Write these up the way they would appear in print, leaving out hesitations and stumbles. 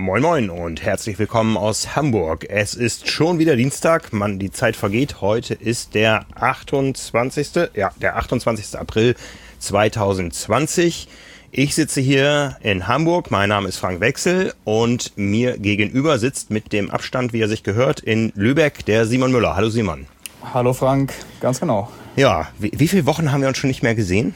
Moin Moin und herzlich willkommen aus Hamburg. Es ist schon wieder Dienstag, die Zeit vergeht. Heute ist der 28. April 2020. Ich sitze hier in Hamburg, mein Name ist Frank Wechsel und mir gegenüber sitzt mit dem Abstand, wie er sich gehört, in Lübeck der Simon Müller. Hallo Simon. Hallo Frank, ganz genau. Ja, wie viele Wochen haben wir uns schon nicht mehr gesehen?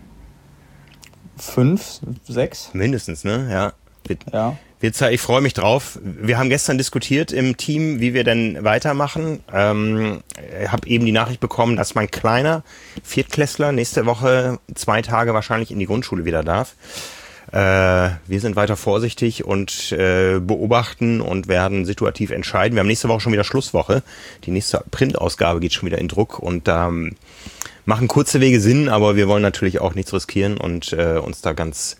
5, 6? Mindestens, ne? Ja. Ja. Ich freue mich drauf. Wir haben gestern diskutiert im Team, wie wir denn weitermachen. Ich habe eben die Nachricht bekommen, dass mein kleiner Viertklässler nächste Woche 2 Tage wahrscheinlich in die Grundschule wieder darf. Wir sind weiter vorsichtig und beobachten und werden situativ entscheiden. Wir haben nächste Woche schon wieder Schlusswoche. Die nächste Printausgabe geht schon wieder in Druck und da machen kurze Wege Sinn, aber wir wollen natürlich auch nichts riskieren und uns da ganz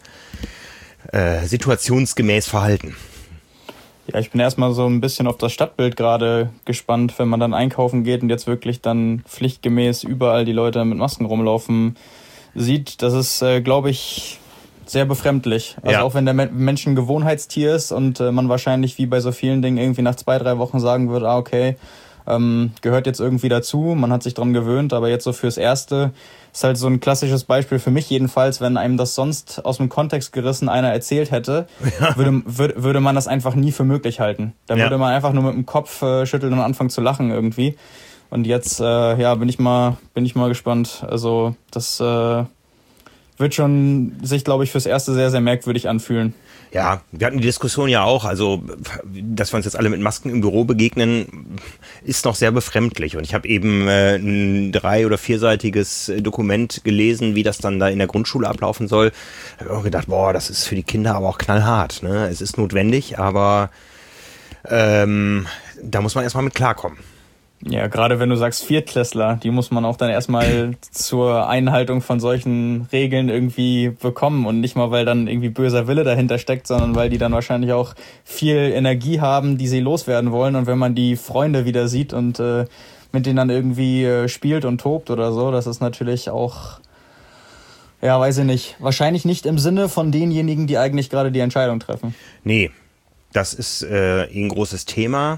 situationsgemäß verhalten. Ja, ich bin erstmal so ein bisschen auf das Stadtbild gerade gespannt, wenn man dann einkaufen geht und jetzt wirklich dann pflichtgemäß überall die Leute mit Masken rumlaufen sieht. Das ist, glaube ich, sehr befremdlich. Also auch wenn der Mensch ein Gewohnheitstier ist und man wahrscheinlich wie bei so vielen Dingen irgendwie nach 2-3 Wochen sagen würde, okay, gehört jetzt irgendwie dazu, man hat sich dran gewöhnt, aber jetzt so fürs Erste ist halt so ein klassisches Beispiel für mich jedenfalls, wenn einem das sonst aus dem Kontext gerissen einer erzählt hätte, würde man das einfach nie für möglich halten. Da würde man einfach nur mit dem Kopf schütteln und anfangen zu lachen irgendwie. Und jetzt bin ich mal gespannt. Also das wird schon sich, glaube ich, fürs Erste sehr, sehr merkwürdig anfühlen. Ja, wir hatten die Diskussion ja auch, also dass wir uns jetzt alle mit Masken im Büro begegnen, ist noch sehr befremdlich. Und ich habe eben ein 3- oder 4-seitiges Dokument gelesen, wie das dann da in der Grundschule ablaufen soll. Da habe ich auch gedacht, das ist für die Kinder aber auch knallhart. Ne? Es ist notwendig, aber da muss man erstmal mit klarkommen. Ja, gerade wenn du sagst Viertklässler, die muss man auch dann erstmal zur Einhaltung von solchen Regeln irgendwie bekommen und nicht mal, weil dann irgendwie böser Wille dahinter steckt, sondern weil die dann wahrscheinlich auch viel Energie haben, die sie loswerden wollen, und wenn man die Freunde wieder sieht und mit denen dann irgendwie spielt und tobt oder so, das ist natürlich auch, ja, weiß ich nicht, wahrscheinlich nicht im Sinne von denjenigen, die eigentlich gerade die Entscheidung treffen. Nee, das ist ein großes Thema.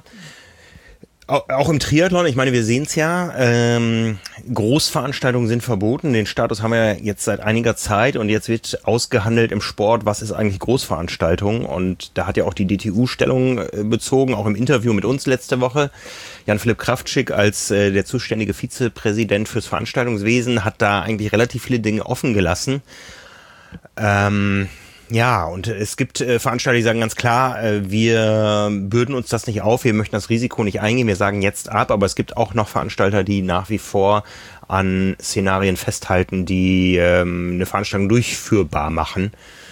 Auch im Triathlon, ich meine, wir sehen es ja, Großveranstaltungen sind verboten, den Status haben wir jetzt seit einiger Zeit und jetzt wird ausgehandelt im Sport, was ist eigentlich Großveranstaltung, und da hat ja auch die DTU Stellung bezogen, auch im Interview mit uns letzte Woche. Jan-Philipp Kraftschick als der zuständige Vizepräsident fürs Veranstaltungswesen hat da eigentlich relativ viele Dinge offen gelassen. Ja, und es gibt Veranstalter, die sagen ganz klar, wir bürden uns das nicht auf, wir möchten das Risiko nicht eingehen, wir sagen jetzt ab, aber es gibt auch noch Veranstalter, die nach wie vor an Szenarien festhalten, die eine Veranstaltung durchführbar machen.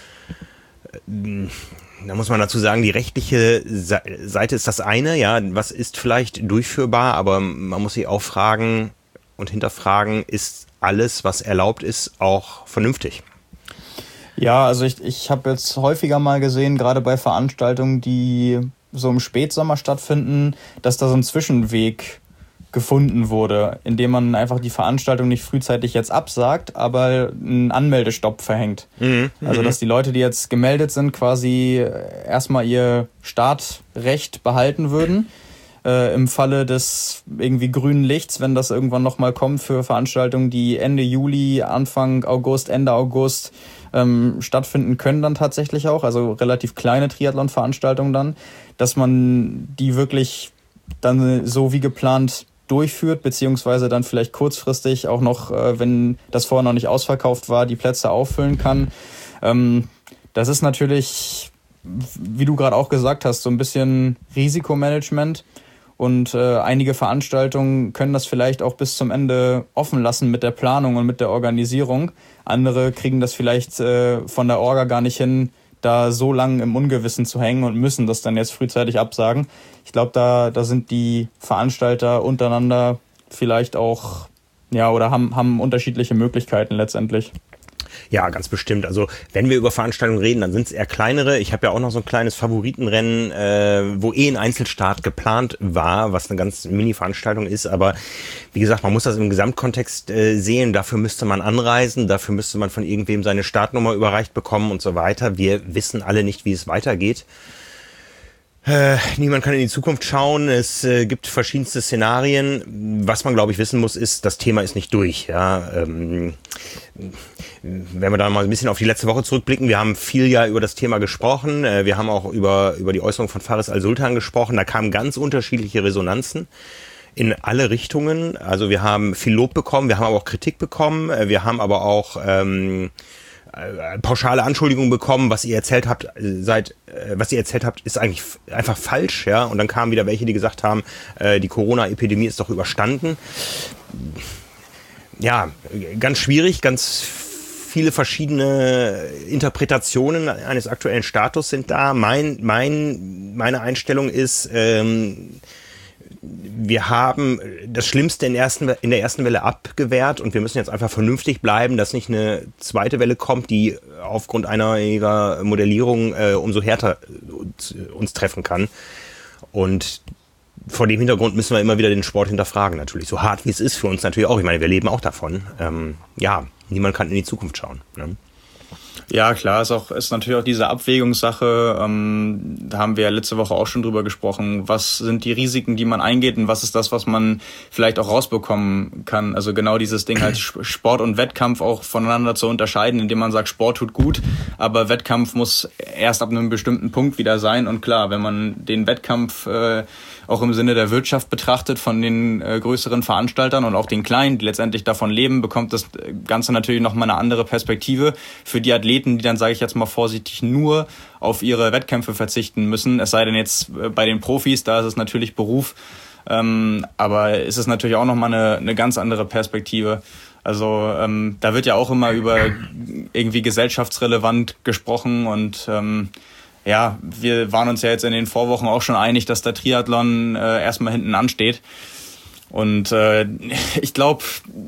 Da muss man dazu sagen, die rechtliche Seite ist das eine, ja, was ist vielleicht durchführbar, aber man muss sich auch fragen und hinterfragen, ist alles, was erlaubt ist, auch vernünftig? Ja, also ich habe jetzt häufiger mal gesehen, gerade bei Veranstaltungen, die so im Spätsommer stattfinden, dass da so ein Zwischenweg gefunden wurde, indem man einfach die Veranstaltung nicht frühzeitig jetzt absagt, aber einen Anmeldestopp verhängt. Also dass die Leute, die jetzt gemeldet sind, quasi erstmal ihr Startrecht behalten würden. Im Falle des irgendwie grünen Lichts, wenn das irgendwann nochmal kommt für Veranstaltungen, die Ende Juli, Anfang August, Ende August stattfinden können dann tatsächlich auch, also relativ kleine Triathlon-Veranstaltungen dann, dass man die wirklich dann so wie geplant durchführt, beziehungsweise dann vielleicht kurzfristig auch noch, wenn das vorher noch nicht ausverkauft war, die Plätze auffüllen kann. Das ist natürlich, wie du gerade auch gesagt hast, so ein bisschen Risikomanagement. Und einige Veranstaltungen können das vielleicht auch bis zum Ende offen lassen mit der Planung und mit der Organisierung. Andere kriegen das vielleicht von der Orga gar nicht hin, da so lang im Ungewissen zu hängen und müssen das dann jetzt frühzeitig absagen. Ich glaube, da sind die Veranstalter untereinander vielleicht auch, ja, oder haben unterschiedliche Möglichkeiten letztendlich. Ja, ganz bestimmt. Also wenn wir über Veranstaltungen reden, dann sind es eher kleinere. Ich habe ja auch noch so ein kleines Favoritenrennen, wo ein Einzelstart geplant war, was eine ganz Mini-Veranstaltung ist. Aber wie gesagt, man muss das im Gesamtkontext sehen. Dafür müsste man anreisen, dafür müsste man von irgendwem seine Startnummer überreicht bekommen und so weiter. Wir wissen alle nicht, wie es weitergeht. Niemand kann in die Zukunft schauen. Es gibt verschiedenste Szenarien. Was man, glaube ich, wissen muss, ist, das Thema ist nicht durch. Ja, wenn wir da mal ein bisschen auf die letzte Woche zurückblicken, wir haben viel ja über das Thema gesprochen. Wir haben auch über die Äußerung von Faris Al-Sultan gesprochen. Da kamen ganz unterschiedliche Resonanzen in alle Richtungen. Also wir haben viel Lob bekommen, wir haben aber auch Kritik bekommen. Wir haben aber auch pauschale Anschuldigungen bekommen, was ihr erzählt habt, ist eigentlich einfach falsch, ja. Und dann kamen wieder welche, die gesagt haben, die Corona-Epidemie ist doch überstanden. Ja, ganz schwierig, ganz viele verschiedene Interpretationen eines aktuellen Status sind da. Meine Einstellung ist, wir haben das Schlimmste in der ersten Welle abgewehrt und wir müssen jetzt einfach vernünftig bleiben, dass nicht eine zweite Welle kommt, die aufgrund einer ihrer Modellierung umso härter uns treffen kann. Und vor dem Hintergrund müssen wir immer wieder den Sport hinterfragen, natürlich. So hart wie es ist für uns natürlich auch. Ich meine, wir leben auch davon. Niemand kann in die Zukunft schauen. Ne? Ja, klar, ist natürlich auch diese Abwägungssache, da haben wir ja letzte Woche auch schon drüber gesprochen, was sind die Risiken, die man eingeht und was ist das, was man vielleicht auch rausbekommen kann. Also genau dieses Ding halt Sport und Wettkampf auch voneinander zu unterscheiden, indem man sagt, Sport tut gut, aber Wettkampf muss erst ab einem bestimmten Punkt wieder sein. Und klar, wenn man den Wettkampf auch im Sinne der Wirtschaft betrachtet von den größeren Veranstaltern und auch den kleinen, die letztendlich davon leben, bekommt das Ganze natürlich nochmal eine andere Perspektive für die Athleten, die dann, sage ich jetzt mal vorsichtig, nur auf ihre Wettkämpfe verzichten müssen. Es sei denn jetzt bei den Profis, da ist es natürlich Beruf, aber es ist natürlich auch nochmal eine ganz andere Perspektive. Also da wird ja auch immer über irgendwie gesellschaftsrelevant gesprochen und ja, wir waren uns ja jetzt in den Vorwochen auch schon einig, dass der Triathlon erstmal hinten ansteht. Und ich glaube,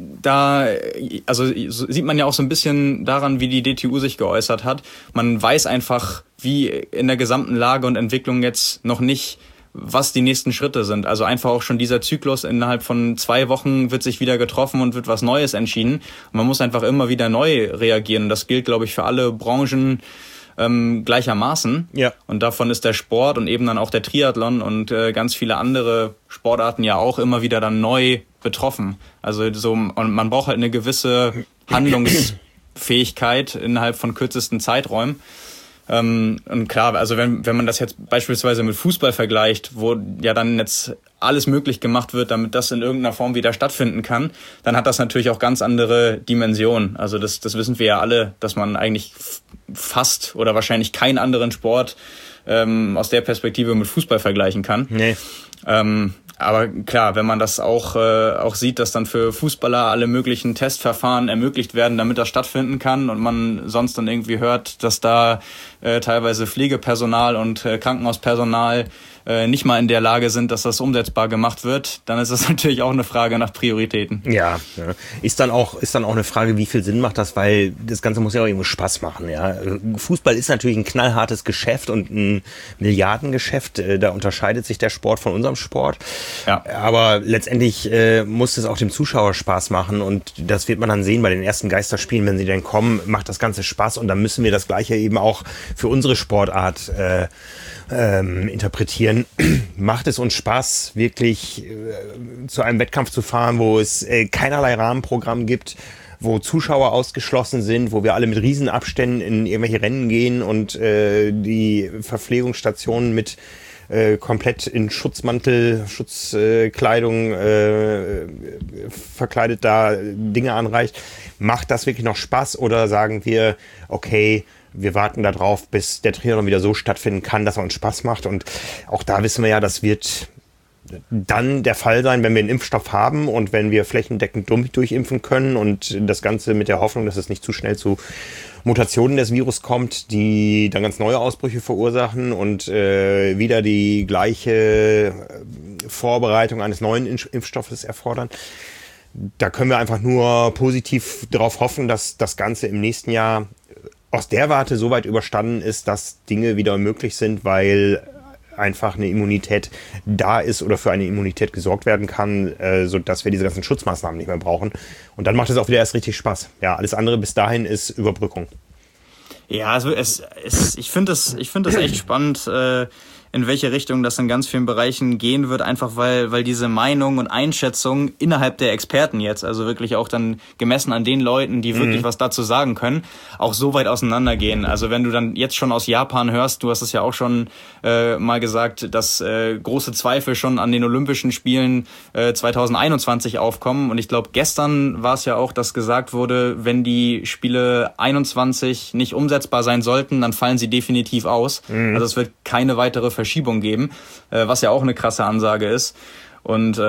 da sieht man ja auch so ein bisschen daran, wie die DTU sich geäußert hat. Man weiß einfach, wie in der gesamten Lage und Entwicklung jetzt noch nicht, was die nächsten Schritte sind. Also einfach auch schon dieser Zyklus, innerhalb von 2 Wochen wird sich wieder getroffen und wird was Neues entschieden. Und man muss einfach immer wieder neu reagieren. Und das gilt, glaube ich, für alle Branchen gleichermaßen. Ja. Und davon ist der Sport und eben dann auch der Triathlon und ganz viele andere Sportarten ja auch immer wieder dann neu betroffen. Also so, und man braucht halt eine gewisse Handlungsfähigkeit innerhalb von kürzesten Zeiträumen. Und klar, also wenn man das jetzt beispielsweise mit Fußball vergleicht, wo ja dann jetzt alles möglich gemacht wird, damit das in irgendeiner Form wieder stattfinden kann, dann hat das natürlich auch ganz andere Dimensionen. Also das wissen wir ja alle, dass man eigentlich fast oder wahrscheinlich keinen anderen Sport aus der Perspektive mit Fußball vergleichen kann. Nee. Aber klar, wenn man das auch sieht, dass dann für Fußballer alle möglichen Testverfahren ermöglicht werden, damit das stattfinden kann und man sonst dann irgendwie hört, dass da teilweise Pflegepersonal und Krankenhauspersonal nicht mal in der Lage sind, dass das umsetzbar gemacht wird, dann ist das natürlich auch eine Frage nach Prioritäten. Ja, ist dann auch eine Frage, wie viel Sinn macht das, weil das Ganze muss ja auch irgendwo Spaß machen. Ja, Fußball ist natürlich ein knallhartes Geschäft und ein Milliardengeschäft. Da unterscheidet sich der Sport von unserem Sport. Ja. Aber letztendlich muss es auch dem Zuschauer Spaß machen und das wird man dann sehen bei den ersten Geisterspielen, wenn sie denn kommen, macht das Ganze Spaß und dann müssen wir das Gleiche eben auch für unsere Sportart interpretieren. Macht es uns Spaß, wirklich zu einem Wettkampf zu fahren, wo es keinerlei Rahmenprogramm gibt, wo Zuschauer ausgeschlossen sind, wo wir alle mit Riesenabständen in irgendwelche Rennen gehen und die Verpflegungsstationen mit komplett in Schutzmantel, Schutzkleidung verkleidet da Dinge anreicht. Macht das wirklich noch Spaß oder sagen wir, okay, wir warten da drauf, bis der Triathlon wieder so stattfinden kann, dass er uns Spaß macht. Und auch da wissen wir ja, das wird dann der Fall sein, wenn wir einen Impfstoff haben und wenn wir flächendeckend durchimpfen können und das Ganze mit der Hoffnung, dass es nicht zu schnell zu Mutationen des Virus kommt, die dann ganz neue Ausbrüche verursachen und wieder die gleiche Vorbereitung eines neuen Impfstoffes erfordern. Da können wir einfach nur positiv darauf hoffen, dass das Ganze im nächsten Jahr aus der Warte so weit überstanden ist, dass Dinge wieder möglich sind, weil einfach eine Immunität da ist oder für eine Immunität gesorgt werden kann, sodass wir diese ganzen Schutzmaßnahmen nicht mehr brauchen. Und dann macht es auch wieder erst richtig Spaß. Ja, alles andere bis dahin ist Überbrückung. Ja, also ich finde das echt spannend. in welche Richtung das in ganz vielen Bereichen gehen wird, einfach weil diese Meinung und Einschätzung innerhalb der Experten jetzt, also wirklich auch dann gemessen an den Leuten, die wirklich was dazu sagen können, auch so weit auseinandergehen. Also wenn du dann jetzt schon aus Japan hörst, du hast es ja auch schon mal gesagt, dass große Zweifel schon an den Olympischen Spielen 2021 aufkommen. Und ich glaube, gestern war es ja auch, dass gesagt wurde, wenn die Spiele 21 nicht umsetzbar sein sollten, dann fallen sie definitiv aus. Also es wird keine weitere Verschiebung geben, was ja auch eine krasse Ansage ist. Und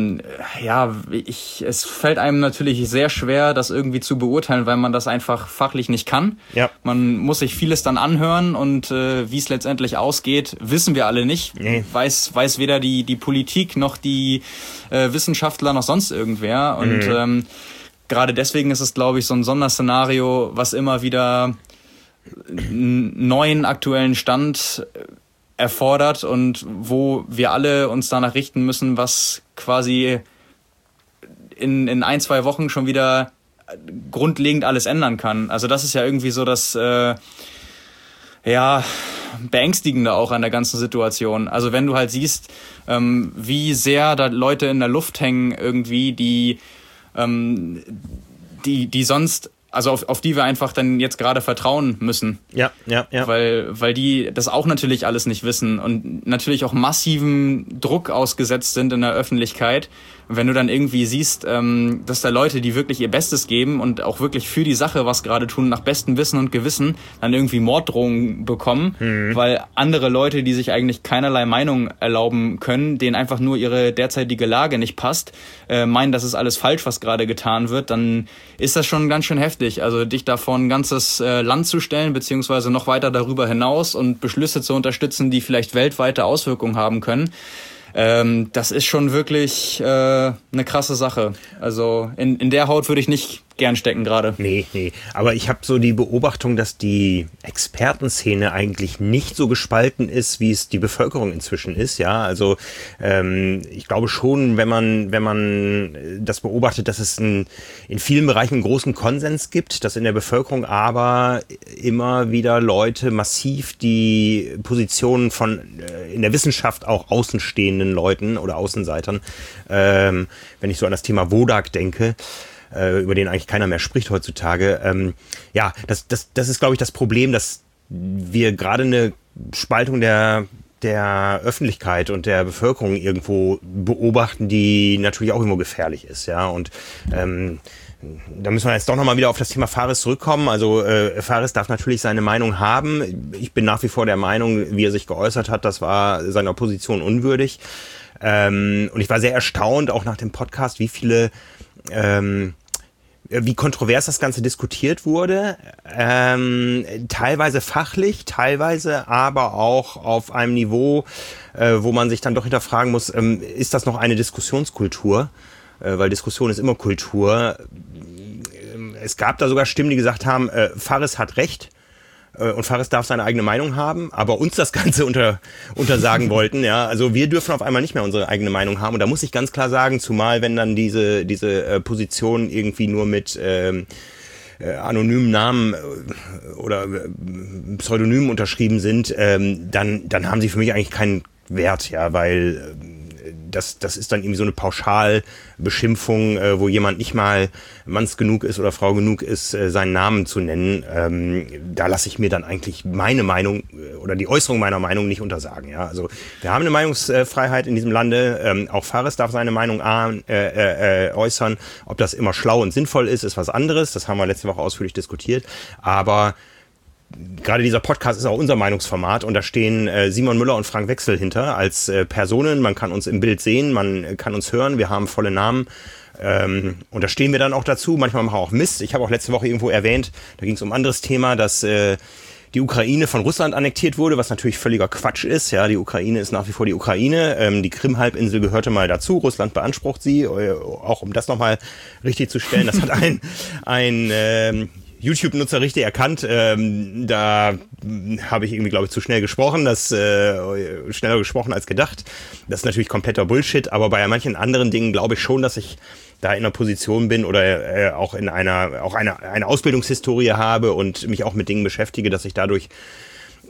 es fällt einem natürlich sehr schwer, das irgendwie zu beurteilen, weil man das einfach fachlich nicht kann. Ja. Man muss sich vieles dann anhören und wie es letztendlich ausgeht, wissen wir alle nicht. Nee. Weiß weder die Politik noch die Wissenschaftler noch sonst irgendwer. Und gerade deswegen ist es, glaube ich, so ein Sonderszenario, was immer wieder einen neuen aktuellen Stand erfordert und wo wir alle uns danach richten müssen, was quasi in 1-2 Wochen schon wieder grundlegend alles ändern kann. Also das ist ja irgendwie so das Beängstigende auch an der ganzen Situation. Also wenn du halt siehst, wie sehr da Leute in der Luft hängen irgendwie, die sonst, also auf die wir einfach dann jetzt gerade vertrauen müssen. Ja. Weil die das auch natürlich alles nicht wissen und natürlich auch massiven Druck ausgesetzt sind in der Öffentlichkeit. Und wenn du dann irgendwie siehst, dass da Leute, die wirklich ihr Bestes geben und auch wirklich für die Sache was gerade tun, nach bestem Wissen und Gewissen, dann irgendwie Morddrohungen bekommen, weil andere Leute, die sich eigentlich keinerlei Meinung erlauben können, denen einfach nur ihre derzeitige Lage nicht passt, meinen, das ist alles falsch, was gerade getan wird, dann ist das schon ganz schön heftig. Also dich da vor ein ganzes Land zu stellen, beziehungsweise noch weiter darüber hinaus und Beschlüsse zu unterstützen, die vielleicht weltweite Auswirkungen haben können, das ist schon wirklich eine krasse Sache. Also in der Haut würde ich nicht gern stecken gerade. Nee. Aber ich habe so die Beobachtung, dass die Expertenszene eigentlich nicht so gespalten ist, wie es die Bevölkerung inzwischen ist. Ja, also ich glaube schon, wenn man das beobachtet, dass es in vielen Bereichen einen großen Konsens gibt, dass in der Bevölkerung aber immer wieder Leute massiv die Positionen von in der Wissenschaft auch außenstehenden Leuten oder Außenseitern, wenn ich so an das Thema Wodak denke, über den eigentlich keiner mehr spricht heutzutage. Das ist, glaube ich, das Problem, dass wir gerade eine Spaltung der Öffentlichkeit und der Bevölkerung irgendwo beobachten, die natürlich auch irgendwo gefährlich ist. Ja, und da müssen wir jetzt doch nochmal wieder auf das Thema Fares zurückkommen. Also Fares darf natürlich seine Meinung haben. Ich bin nach wie vor der Meinung, wie er sich geäußert hat, das war seiner Position unwürdig. Und ich war sehr erstaunt, auch nach dem Podcast, wie kontrovers das Ganze diskutiert wurde, teilweise fachlich, teilweise aber auch auf einem Niveau, wo man sich dann doch hinterfragen muss, ist das noch eine Diskussionskultur? Weil Diskussion ist immer Kultur. Es gab da sogar Stimmen, die gesagt haben, Fares hat recht. Und Fares darf seine eigene Meinung haben, aber uns das Ganze untersagen wollten. Ja, also wir dürfen auf einmal nicht mehr unsere eigene Meinung haben. Und da muss ich ganz klar sagen, zumal wenn dann diese Positionen irgendwie nur mit anonymen Namen oder Pseudonymen unterschrieben sind, dann haben sie für mich eigentlich keinen Wert, ja, weil das ist dann irgendwie so eine Pauschalbeschimpfung, wo jemand nicht mal Manns genug ist oder Frau genug ist, seinen Namen zu nennen. Da lasse ich mir dann eigentlich meine Meinung oder die Äußerung meiner Meinung nicht untersagen. Ja, also wir haben eine Meinungsfreiheit in diesem Lande. Auch Fares darf seine Meinung äußern. Ob das immer schlau und sinnvoll ist was anderes. Das haben wir letzte Woche ausführlich diskutiert. Aber gerade dieser Podcast ist auch unser Meinungsformat und da stehen Simon Müller und Frank Wechsel hinter als Personen. Man kann uns im Bild sehen, man kann uns hören, wir haben volle Namen und da stehen wir dann auch dazu. Manchmal machen wir auch Mist. Ich habe auch letzte Woche irgendwo erwähnt, da ging es um ein anderes Thema, dass die Ukraine von Russland annektiert wurde, was natürlich völliger Quatsch ist. Ja, die Ukraine ist nach wie vor die Ukraine. Die Krim-Halbinsel gehörte mal dazu. Russland beansprucht sie, auch um das nochmal richtig zu stellen. Das hat ein YouTube-Nutzer richtig erkannt. Da habe ich irgendwie, glaube ich, zu schnell gesprochen. Schneller gesprochen als gedacht. Das ist natürlich kompletter Bullshit, aber bei manchen anderen Dingen glaube ich schon, dass ich da in einer Position bin oder auch eine Ausbildungshistorie habe und mich auch mit Dingen beschäftige, dass ich dadurch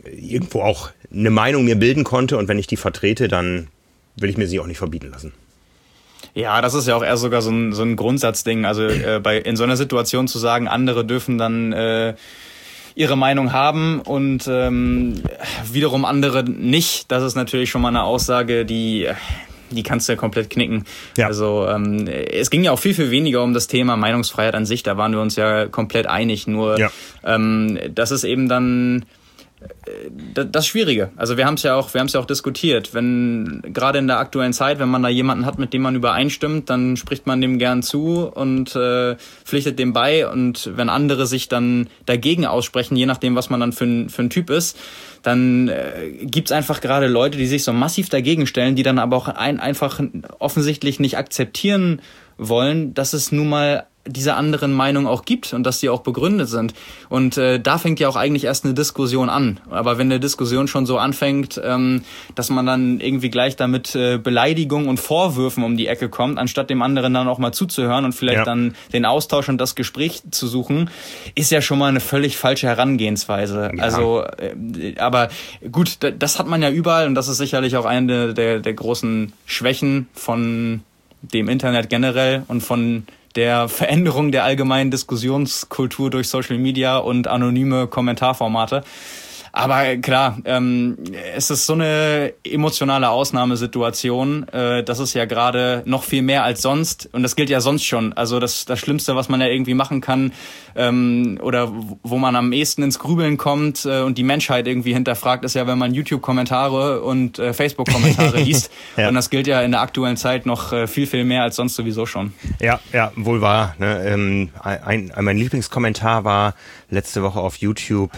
irgendwo auch eine Meinung mir bilden konnte und wenn ich die vertrete, dann will ich mir sie auch nicht verbieten lassen. Ja, das ist ja auch eher sogar so ein Grundsatzding. Also in so einer Situation zu sagen, andere dürfen dann ihre Meinung haben und wiederum andere nicht, das ist natürlich schon mal eine Aussage, die kannst du ja komplett knicken. Ja. Also es ging ja auch viel, viel weniger um das Thema Meinungsfreiheit an sich, da waren wir uns ja komplett einig. Nur das ist eben dann das Schwierige. Also wir haben es ja auch diskutiert. Wenn gerade in der aktuellen Zeit, wenn man da jemanden hat, mit dem man übereinstimmt, dann spricht man dem gern zu und pflichtet dem bei. Und wenn andere sich dann dagegen aussprechen, je nachdem, was man dann für ein Typ ist, dann gibt's einfach gerade Leute, die sich so massiv dagegen stellen, die dann aber auch einfach offensichtlich nicht akzeptieren wollen, dass es nun mal diese anderen Meinungen auch gibt und dass die auch begründet sind. Und da fängt ja auch eigentlich erst eine Diskussion an. Aber wenn eine Diskussion schon so anfängt, dass man dann irgendwie gleich damit Beleidigungen und Vorwürfen um die Ecke kommt, anstatt dem anderen dann auch mal zuzuhören und vielleicht dann den Austausch und das Gespräch zu suchen, ist ja schon mal eine völlig falsche Herangehensweise. Ja. Also, aber gut, das hat man ja überall und das ist sicherlich auch eine der großen Schwächen von dem Internet generell und von der Veränderung der allgemeinen Diskussionskultur durch Social Media und anonyme Kommentarformate. Aber klar, es ist so eine emotionale Ausnahmesituation. Das ist ja gerade noch viel mehr als sonst. Und das gilt ja sonst schon. Also das Schlimmste, was man ja irgendwie machen kann, oder wo man am ehesten ins Grübeln kommt und die Menschheit irgendwie hinterfragt, ist ja, wenn man YouTube-Kommentare und Facebook-Kommentare liest. Ja. Und das gilt ja in der aktuellen Zeit noch viel, viel mehr als sonst sowieso schon. Ja, wohl wahr. Ne? Mein Lieblingskommentar war letzte Woche auf YouTube,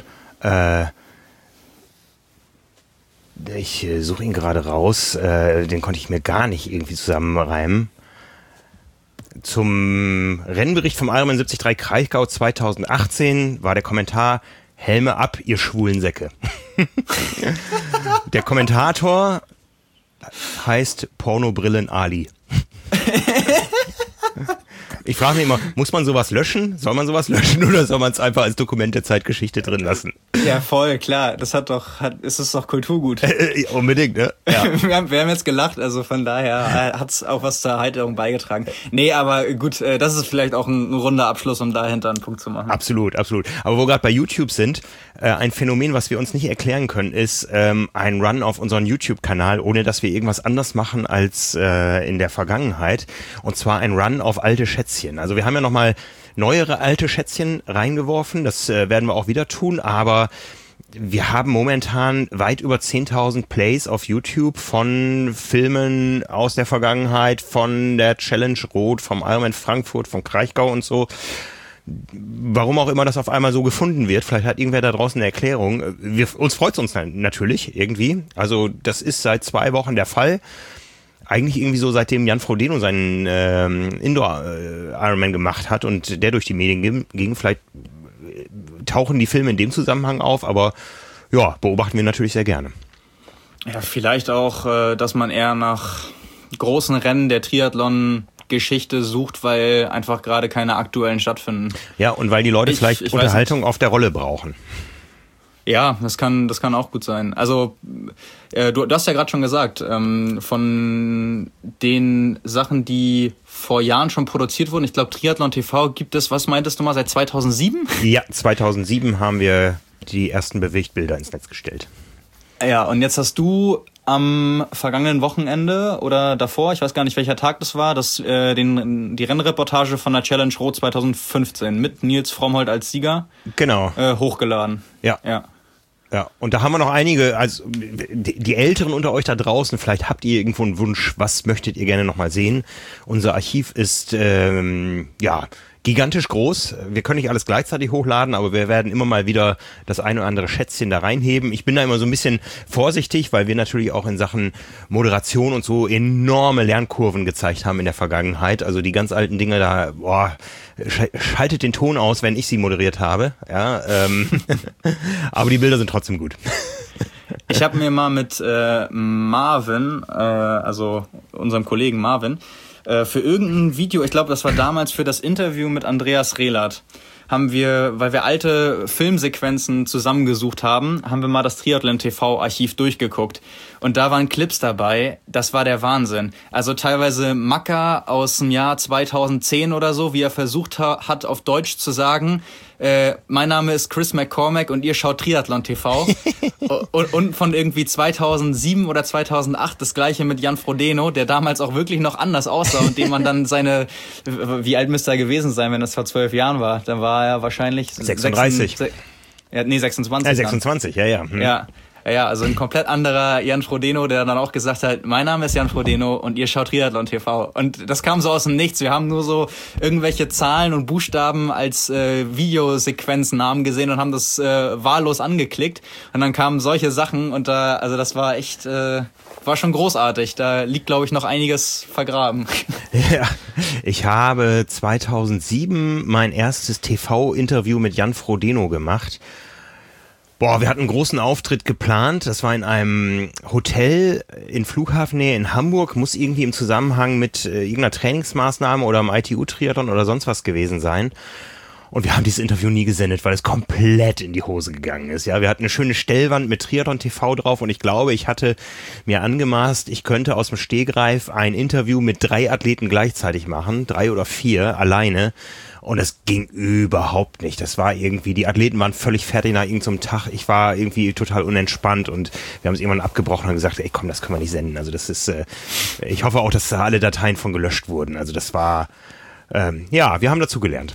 ich suche ihn gerade raus, den konnte ich mir gar nicht irgendwie zusammenreimen. Zum Rennbericht vom Ironman 73 Kraichgau 2018 war der Kommentar: Helme ab, ihr schwulen Säcke. Der Kommentator heißt Pornobrillen Ali. Ich frage mich immer, muss man sowas löschen? Soll man sowas löschen oder soll man es einfach als Dokument der Zeitgeschichte drin lassen? Ja, voll, klar. Das ist es doch Kulturgut. Unbedingt, ne? Ja. Wir haben jetzt gelacht, also von daher hat's auch was zur Erheiterung beigetragen. Nee, aber gut, das ist vielleicht auch ein runder Abschluss, um dahinter einen Punkt zu machen. Absolut. Aber wo wir gerade bei YouTube sind, ein Phänomen, was wir uns nicht erklären können, ist ein Run auf unseren YouTube-Kanal, ohne dass wir irgendwas anders machen als in der Vergangenheit. Und zwar ein Run auf alte Schätzchen. Also wir haben ja nochmal neuere alte Schätzchen reingeworfen, das werden wir auch wieder tun, aber wir haben momentan weit über 10.000 Plays auf YouTube von Filmen aus der Vergangenheit, von der Challenge Rot, vom Ironman Frankfurt, vom Kraichgau und so. Warum auch immer das auf einmal so gefunden wird, vielleicht hat irgendwer da draußen eine Erklärung. Uns freut es uns natürlich irgendwie, also das ist seit 2 Wochen der Fall. Eigentlich irgendwie so, seitdem Jan Frodeno seinen Indoor-Ironman gemacht hat und der durch die Medien ging. Vielleicht tauchen die Filme in dem Zusammenhang auf, aber ja, beobachten wir natürlich sehr gerne. Ja, vielleicht auch, dass man eher nach großen Rennen der Triathlon-Geschichte sucht, weil einfach gerade keine aktuellen stattfinden. Ja, und weil die Leute vielleicht Unterhaltung auf der Rolle brauchen. Ja, das kann auch gut sein. Also du hast ja gerade schon gesagt, von den Sachen, die vor Jahren schon produziert wurden, ich glaube Triathlon TV gibt es, was meintest du mal, seit 2007? Ja, 2007 haben wir die ersten Bewegtbilder ins Netz gestellt. Ja, und jetzt hast du am vergangenen Wochenende oder davor, ich weiß gar nicht, welcher Tag das war, die Rennreportage von der Challenge Rot 2015 mit Nils Frommholt als Sieger hochgeladen. Ja, und da haben wir noch einige, also die Älteren unter euch da draußen, vielleicht habt ihr irgendwo einen Wunsch, was möchtet ihr gerne nochmal sehen? Unser Archiv ist, gigantisch groß. Wir können nicht alles gleichzeitig hochladen, aber wir werden immer mal wieder das eine oder andere Schätzchen da reinheben. Ich bin da immer so ein bisschen vorsichtig, weil wir natürlich auch in Sachen Moderation und so enorme Lernkurven gezeigt haben in der Vergangenheit. Also die ganz alten Dinge da, schaltet den Ton aus, wenn ich sie moderiert habe. Ja, aber die Bilder sind trotzdem gut. Ich habe mir mal mit Marvin, also unserem Kollegen Marvin, für irgendein Video, ich glaube, das war damals für das Interview mit Andreas Rehlert, weil wir alte Filmsequenzen zusammengesucht haben wir mal das Triathlon TV Archiv durchgeguckt. Und da waren Clips dabei, das war der Wahnsinn. Also teilweise Maka aus dem Jahr 2010 oder so, wie er versucht hat, auf Deutsch zu sagen, mein Name ist Chris McCormack und ihr schaut Triathlon TV. und von irgendwie 2007 oder 2008 das gleiche mit Jan Frodeno, der damals auch wirklich noch anders aussah und dem man dann wie alt müsste er gewesen sein, wenn das vor 12 Jahren war? Dann war er wahrscheinlich 36. 26. 26, ja. Ja, also ein komplett anderer Jan Frodeno, der dann auch gesagt hat, mein Name ist Jan Frodeno und ihr schaut Triathlon TV. Und das kam so aus dem Nichts. Wir haben nur so irgendwelche Zahlen und Buchstaben als Videosequenznamen gesehen und haben das wahllos angeklickt. Und dann kamen solche Sachen und das war echt, war schon großartig. Da liegt, glaube ich, noch einiges vergraben. Ja, ich habe 2007 mein erstes TV-Interview mit Jan Frodeno gemacht. Boah, wir hatten einen großen Auftritt geplant. Das war in einem Hotel in Flughafennähe in Hamburg. Muss irgendwie im Zusammenhang mit irgendeiner Trainingsmaßnahme oder im ITU-Triathlon oder sonst was gewesen sein. Und wir haben dieses Interview nie gesendet, weil es komplett in die Hose gegangen ist. Ja, wir hatten eine schöne Stellwand mit Triathlon TV drauf und ich glaube, ich hatte mir angemaßt, ich könnte aus dem Stegreif ein Interview mit 3 Athleten gleichzeitig machen, 3 oder 4 alleine. Und es ging überhaupt nicht. Das war irgendwie, die Athleten waren völlig fertig nach irgendeinem Tag. Ich war irgendwie total unentspannt und wir haben es irgendwann abgebrochen und gesagt, ey komm, das können wir nicht senden. Also das ist, ich hoffe auch, dass da alle Dateien von gelöscht wurden. Also das war, ja, wir haben dazu gelernt.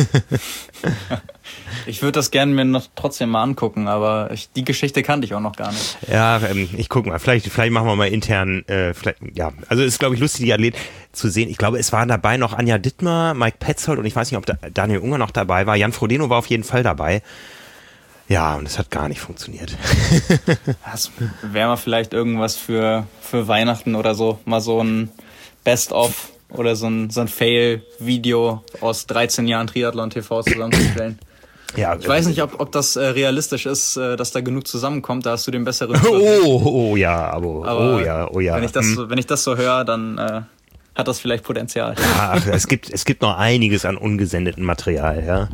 Ich würde das gerne mir noch trotzdem mal angucken, aber die Geschichte kannte ich auch noch gar nicht. Ja, ich guck mal, vielleicht machen wir mal intern, ja, also es ist, glaube ich, lustig, die Athleten zu sehen. Ich glaube, es waren dabei noch Anja Dittmar, Mike Petzold und ich weiß nicht, ob Daniel Unger noch dabei war. Jan Frodeno war auf jeden Fall dabei. Ja, und es hat gar nicht funktioniert. Das wäre mal vielleicht irgendwas für Weihnachten oder so, mal so ein Best-of oder so ein Fail-Video aus 13 Jahren Triathlon TV zusammenzustellen. Ja, ich weiß nicht, ob das realistisch ist, dass da genug zusammenkommt. Da hast du den besseren. Oh ja. Wenn ich das so höre, dann hat das vielleicht Potenzial. Ach, es gibt noch einiges an ungesendetem Material, ja.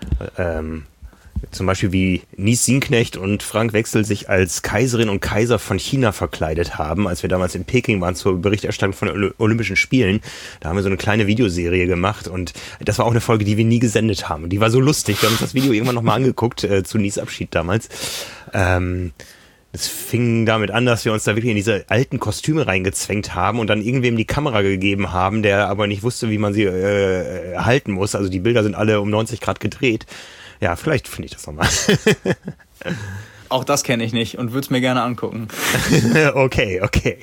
Zum Beispiel wie Nies Sienknecht und Frank Wechsel sich als Kaiserin und Kaiser von China verkleidet haben, als wir damals in Peking waren zur Berichterstattung von den Olympischen Spielen. Da haben wir so eine kleine Videoserie gemacht und das war auch eine Folge, die wir nie gesendet haben. Und die war so lustig. Wir haben uns das Video irgendwann nochmal angeguckt, zu Nies Abschied damals. Es fing damit an, dass wir uns da wirklich in diese alten Kostüme reingezwängt haben und dann irgendwem die Kamera gegeben haben, der aber nicht wusste, wie man sie halten muss. Also die Bilder sind alle um 90 Grad gedreht. Ja, vielleicht finde ich das nochmal. Auch das kenne ich nicht und würde es mir gerne angucken. Okay.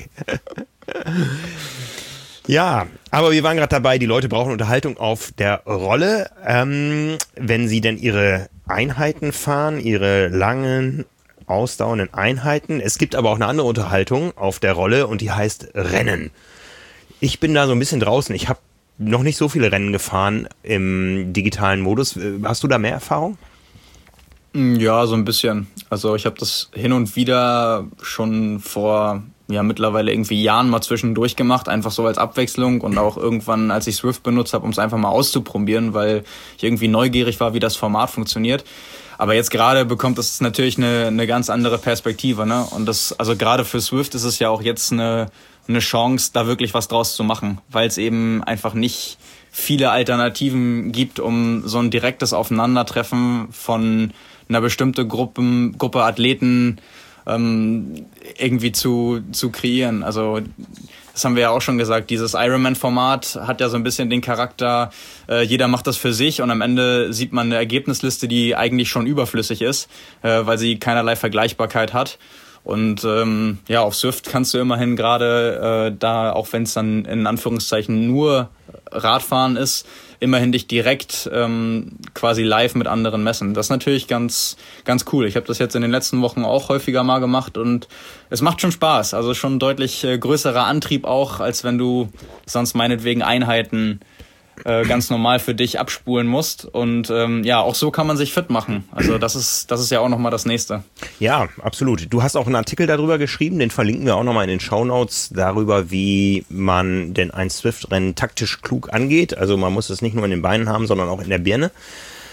Ja, aber wir waren gerade dabei, die Leute brauchen Unterhaltung auf der Rolle. Wenn sie denn ihre Einheiten fahren, ihre langen, ausdauernden Einheiten. Es gibt aber auch eine andere Unterhaltung auf der Rolle und die heißt Rennen. Ich bin da so ein bisschen draußen. Ich habe noch nicht so viele Rennen gefahren im digitalen Modus. Hast du da mehr Erfahrung? Ja, so ein bisschen. Also ich habe das hin und wieder schon vor mittlerweile irgendwie Jahren mal zwischendurch gemacht, einfach so als Abwechslung und auch irgendwann, als ich Zwift benutzt habe, um es einfach mal auszuprobieren, weil ich irgendwie neugierig war, wie das Format funktioniert. Aber jetzt gerade bekommt es natürlich eine ganz andere Perspektive, ne? Und also gerade für Zwift ist es ja auch jetzt eine Chance, da wirklich was draus zu machen, weil es eben einfach nicht viele Alternativen gibt, um so ein direktes Aufeinandertreffen von einer bestimmten Gruppe Athleten irgendwie zu kreieren. Also das haben wir ja auch schon gesagt, dieses Ironman-Format hat ja so ein bisschen den Charakter, jeder macht das für sich und am Ende sieht man eine Ergebnisliste, die eigentlich schon überflüssig ist, weil sie keinerlei Vergleichbarkeit hat. Und auf Zwift kannst du immerhin gerade da, auch wenn es dann in Anführungszeichen nur Radfahren ist, immerhin dich direkt quasi live mit anderen messen. Das ist natürlich ganz, ganz cool. Ich habe das jetzt in den letzten Wochen auch häufiger mal gemacht und es macht schon Spaß. Also schon deutlich größerer Antrieb auch, als wenn du sonst meinetwegen Einheiten ganz normal für dich abspulen musst. Und auch so kann man sich fit machen. Also das ist ja auch nochmal das Nächste. Ja, absolut. Du hast auch einen Artikel darüber geschrieben, den verlinken wir auch nochmal in den Shownotes, darüber, wie man denn ein Zwift-Rennen taktisch klug angeht. Also man muss es nicht nur in den Beinen haben, sondern auch in der Birne.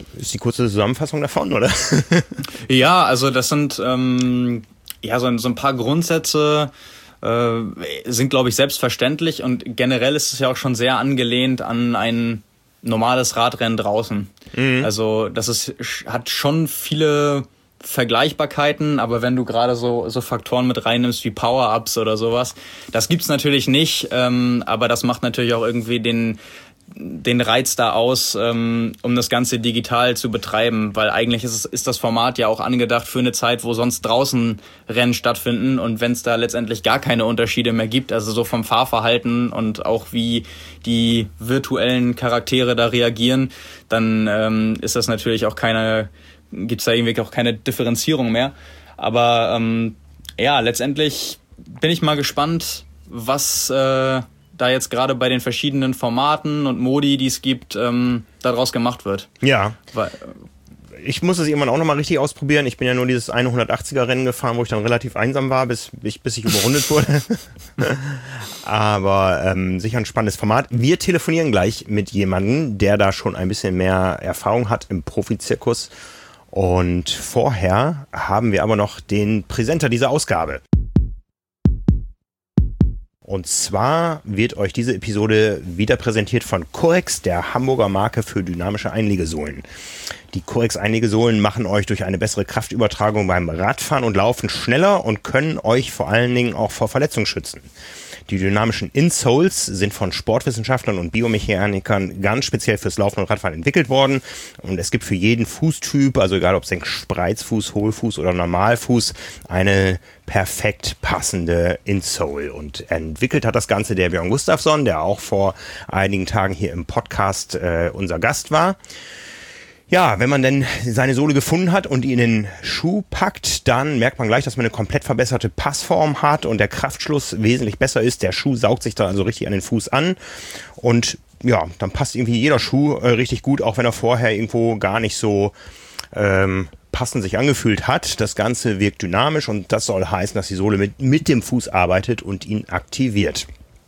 ist die kurze Zusammenfassung davon, oder? Ja, also das sind so ein paar Grundsätze, sind, glaube ich, selbstverständlich, und generell ist es ja auch schon sehr angelehnt an ein normales Radrennen draußen. Mhm. Also hat schon viele Vergleichbarkeiten, aber wenn du gerade so Faktoren mit reinnimmst wie Power-Ups oder sowas, das gibt's natürlich nicht, aber das macht natürlich auch irgendwie den Reiz da aus, um das Ganze digital zu betreiben, weil eigentlich ist das Format ja auch angedacht für eine Zeit, wo sonst draußen Rennen stattfinden, und wenn es da letztendlich gar keine Unterschiede mehr gibt, also so vom Fahrverhalten und auch wie die virtuellen Charaktere da reagieren, dann ist das natürlich auch gibt's da irgendwie auch keine Differenzierung mehr. Aber letztendlich bin ich mal gespannt, was da jetzt gerade bei den verschiedenen Formaten und Modi, die es gibt, daraus gemacht wird. Ja. Ich muss es irgendwann auch nochmal richtig ausprobieren. Ich bin ja nur dieses 180er-Rennen gefahren, wo ich dann relativ einsam war, bis ich überrundet wurde. Aber sicher ein spannendes Format. Wir telefonieren gleich mit jemandem, der da schon ein bisschen mehr Erfahrung hat im Profizirkus. Und vorher haben wir aber noch den Präsenter dieser Ausgabe. Und zwar wird euch diese Episode wieder präsentiert von Corex, der Hamburger Marke für dynamische Einlegesohlen. Die Corex Einlegesohlen machen euch durch eine bessere Kraftübertragung beim Radfahren und Laufen schneller und können euch vor allen Dingen auch vor Verletzungen schützen. Die dynamischen Insoles sind von Sportwissenschaftlern und Biomechanikern ganz speziell fürs Laufen und Radfahren entwickelt worden. Und es gibt für jeden Fußtyp, also egal ob es ein Spreizfuß, Hohlfuß oder Normalfuß, eine perfekt passende Insole. Und entwickelt hat das Ganze der Björn Gustafsson, der auch vor einigen Tagen hier im Podcast unser Gast war. Ja, wenn man denn seine Sohle gefunden hat und die in den Schuh packt, dann merkt man gleich, dass man eine komplett verbesserte Passform hat und der Kraftschluss wesentlich besser ist. Der Schuh saugt sich da also richtig an den Fuß an und ja, dann passt irgendwie jeder Schuh richtig gut, auch wenn er vorher irgendwo gar nicht so passend sich angefühlt hat. Das Ganze wirkt dynamisch und das soll heißen, dass die Sohle mit dem Fuß arbeitet und ihn aktiviert.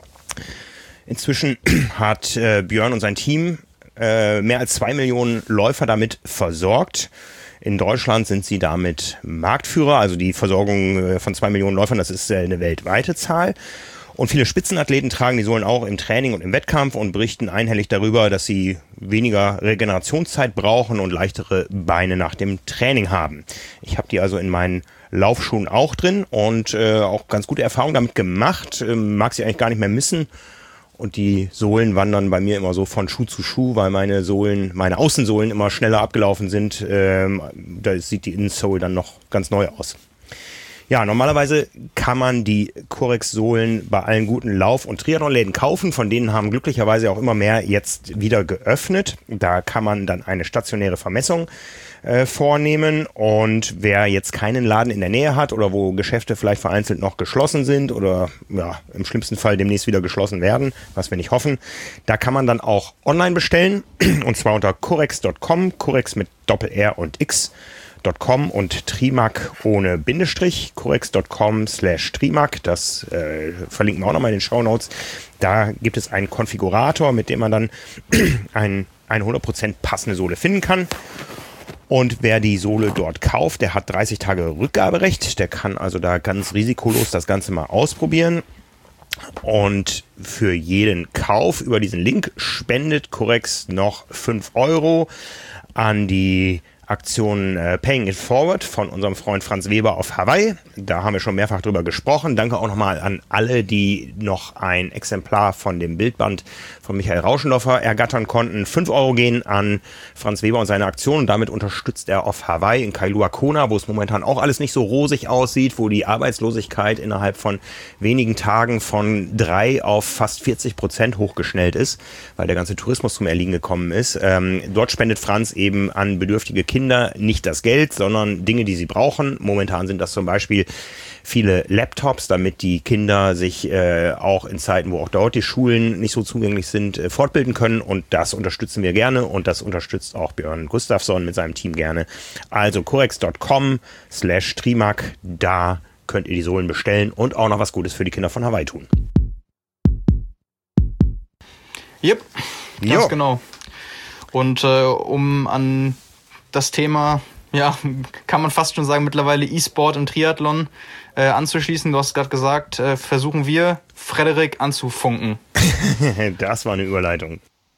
Inzwischen hat Björn und sein Team mehr als 2 Millionen Läufer damit versorgt. In Deutschland sind sie damit Marktführer, also die Versorgung von 2 Millionen Läufern, das ist eine weltweite Zahl. Und viele Spitzenathleten tragen die Sohlen auch im Training und im Wettkampf und berichten einhellig darüber, dass sie weniger Regenerationszeit brauchen und leichtere Beine nach dem Training haben. Ich habe die also in meinen Laufschuhen auch drin und auch ganz gute Erfahrungen damit gemacht. Mag sie eigentlich gar nicht mehr missen. Und die Sohlen wandern bei mir immer so von Schuh zu Schuh, weil meine Außensohlen immer schneller abgelaufen sind. Da sieht die Innensole dann noch ganz neu aus. Ja, normalerweise kann man die Corex-Sohlen bei allen guten Lauf- und Triathlon-Läden kaufen. Von denen haben glücklicherweise auch immer mehr jetzt wieder geöffnet. Da kann man dann eine stationäre Vermessung vornehmen. Und wer jetzt keinen Laden in der Nähe hat oder wo Geschäfte vielleicht vereinzelt noch geschlossen sind oder ja, im schlimmsten Fall demnächst wieder geschlossen werden, was wir nicht hoffen, da kann man dann auch online bestellen. Und zwar unter corex.com, Corex mit Doppel-R und X.com und Trimac ohne Bindestrich, corex.com/Trimac, das verlinken wir auch nochmal in den Shownotes. Da gibt es einen Konfigurator, mit dem man dann eine 100% passende Sohle finden kann. Und wer die Sohle dort kauft, der hat 30 Tage Rückgaberecht. Der kann also da ganz risikolos das Ganze mal ausprobieren. Und für jeden Kauf über diesen Link spendet Corex noch 5 Euro an die Aktion Paying It Forward von unserem Freund Franz Weber auf Hawaii. Da haben wir schon mehrfach drüber gesprochen. Danke auch nochmal an alle, die noch ein Exemplar von dem Bildband von Michael Rauschendorfer ergattern konnten. 5 Euro gehen an Franz Weber und seine Aktion und damit unterstützt er auf Hawaii in Kailua Kona, wo es momentan auch alles nicht so rosig aussieht, wo die Arbeitslosigkeit innerhalb von wenigen Tagen von 3 auf fast 40% hochgeschnellt ist, weil der ganze Tourismus zum Erliegen gekommen ist. Dort spendet Franz eben an bedürftige Kinder nicht das Geld, sondern Dinge, die sie brauchen. Momentan sind das zum Beispiel viele Laptops, damit die Kinder sich auch in Zeiten, wo auch dort die Schulen nicht so zugänglich sind, fortbilden können. Und das unterstützen wir gerne und das unterstützt auch Björn Gustafsson mit seinem Team gerne. Also corex.com/Trimac, da könnt ihr die Sohlen bestellen und auch noch was Gutes für die Kinder von Hawaii tun. Yep, ganz genau. Und um an das Thema, ja, kann man fast schon sagen, mittlerweile E-Sport und Triathlon anzuschließen. Du hast gerade gesagt, versuchen wir, Frederik anzufunken. Das war eine Überleitung.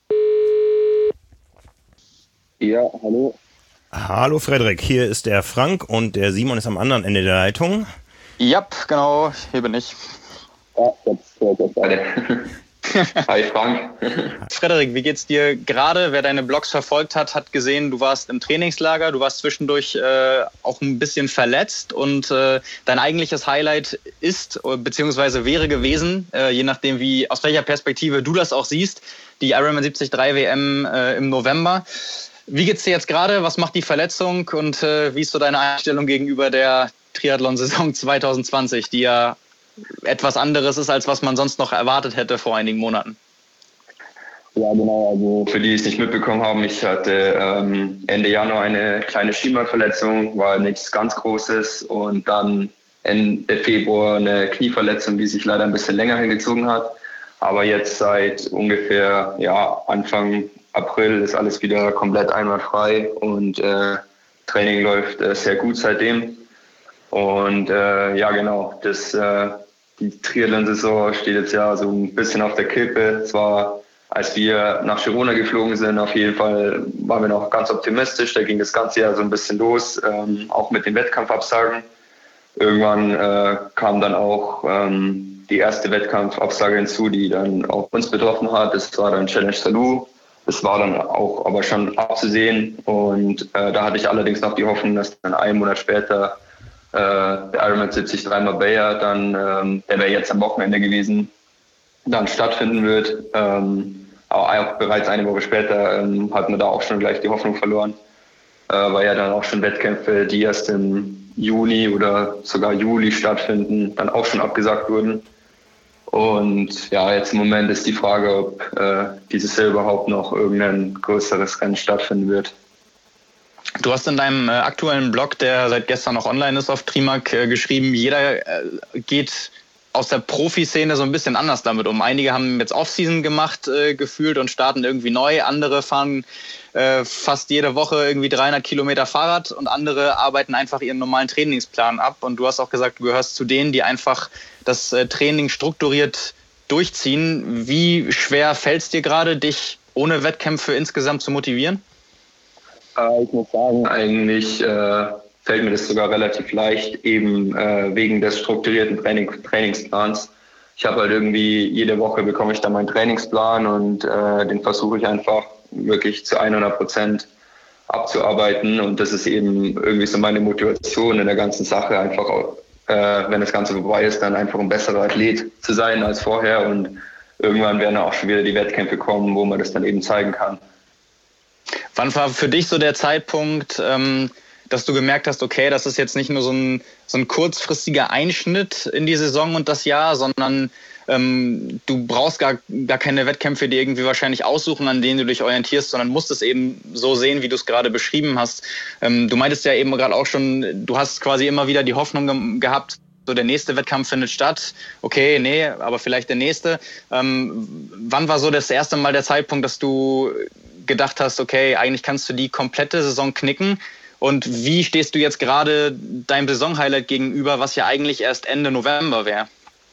Ja, hallo. Hallo Frederik, hier ist der Frank und der Simon ist am anderen Ende der Leitung. Ja, genau, hier bin ich. Ja, jetzt beide. Hi Frank. Frederik, wie geht's dir gerade? Wer deine Blogs verfolgt hat, hat gesehen, du warst im Trainingslager, du warst zwischendurch auch ein bisschen verletzt und dein eigentliches Highlight ist, beziehungsweise wäre gewesen, je nachdem aus welcher Perspektive du das auch siehst, die Ironman 73 WM im November. Wie geht's dir jetzt gerade? Was macht die Verletzung und wie ist so deine Einstellung gegenüber der Triathlon-Saison 2020, die ja etwas anderes ist, als was man sonst noch erwartet hätte vor einigen Monaten? Ja, genau. Also für die es nicht mitbekommen haben, ich hatte Ende Januar eine kleine Schienbeinverletzung, war nichts ganz Großes, und dann Ende Februar eine Knieverletzung, die sich leider ein bisschen länger hingezogen hat. Aber jetzt seit ungefähr Anfang April ist alles wieder komplett einwandfrei und Training läuft sehr gut seitdem. Und genau, die Triathlon-Saison steht jetzt ja so ein bisschen auf der Kippe. Zwar, als wir nach Girona geflogen sind, auf jeden Fall waren wir noch ganz optimistisch. Da ging das ganze Jahr so ein bisschen los, auch mit den Wettkampfabsagen. Irgendwann kam dann auch die erste Wettkampfabsage hinzu, die dann auch uns betroffen hat. Das war dann Challenge Salou. Das war dann auch aber schon abzusehen. Und da hatte ich allerdings noch die Hoffnung, dass dann einen Monat später der Ironman 73 Marbella, dann, der wäre jetzt am Wochenende gewesen, dann stattfinden wird. Aber auch bereits eine Woche später hat man da auch schon gleich die Hoffnung verloren, weil ja dann auch schon Wettkämpfe, die erst im Juni oder sogar Juli stattfinden, dann auch schon abgesagt wurden. Und ja, jetzt im Moment ist die Frage, ob dieses Jahr überhaupt noch irgendein größeres Rennen stattfinden wird. Du hast in deinem aktuellen Blog, der seit gestern noch online ist auf Trimark, geschrieben, jeder geht aus der Profiszene so ein bisschen anders damit um. Einige haben jetzt Offseason gemacht gefühlt und starten irgendwie neu. Andere fahren fast jede Woche irgendwie 300 Kilometer Fahrrad und andere arbeiten einfach ihren normalen Trainingsplan ab. Und du hast auch gesagt, du gehörst zu denen, die einfach das Training strukturiert durchziehen. Wie schwer fällt es dir gerade, dich ohne Wettkämpfe insgesamt zu motivieren? Ich muss sagen, eigentlich fällt mir das sogar relativ leicht, eben wegen des strukturierten Trainingsplans. Ich habe halt irgendwie, jede Woche bekomme ich dann meinen Trainingsplan und den versuche ich einfach wirklich zu 100% abzuarbeiten. Und das ist eben irgendwie so meine Motivation in der ganzen Sache, einfach auch, wenn das Ganze vorbei ist, dann einfach ein besserer Athlet zu sein als vorher. Und irgendwann werden auch schon wieder die Wettkämpfe kommen, wo man das dann eben zeigen kann. Wann war für dich so der Zeitpunkt, dass du gemerkt hast, okay, das ist jetzt nicht nur so ein kurzfristiger Einschnitt in die Saison und das Jahr, sondern du brauchst gar keine Wettkämpfe, die irgendwie wahrscheinlich aussuchen, an denen du dich orientierst, sondern musst es eben so sehen, wie du es gerade beschrieben hast. Du meintest ja eben gerade auch schon, du hast quasi immer wieder die Hoffnung gehabt, so der nächste Wettkampf findet statt. Okay, nee, aber vielleicht der nächste. Wann war so das erste Mal der Zeitpunkt, dass du gedacht hast, okay, eigentlich kannst du die komplette Saison knicken? Und wie stehst du jetzt gerade deinem Saisonhighlight gegenüber, was ja eigentlich erst Ende November wäre?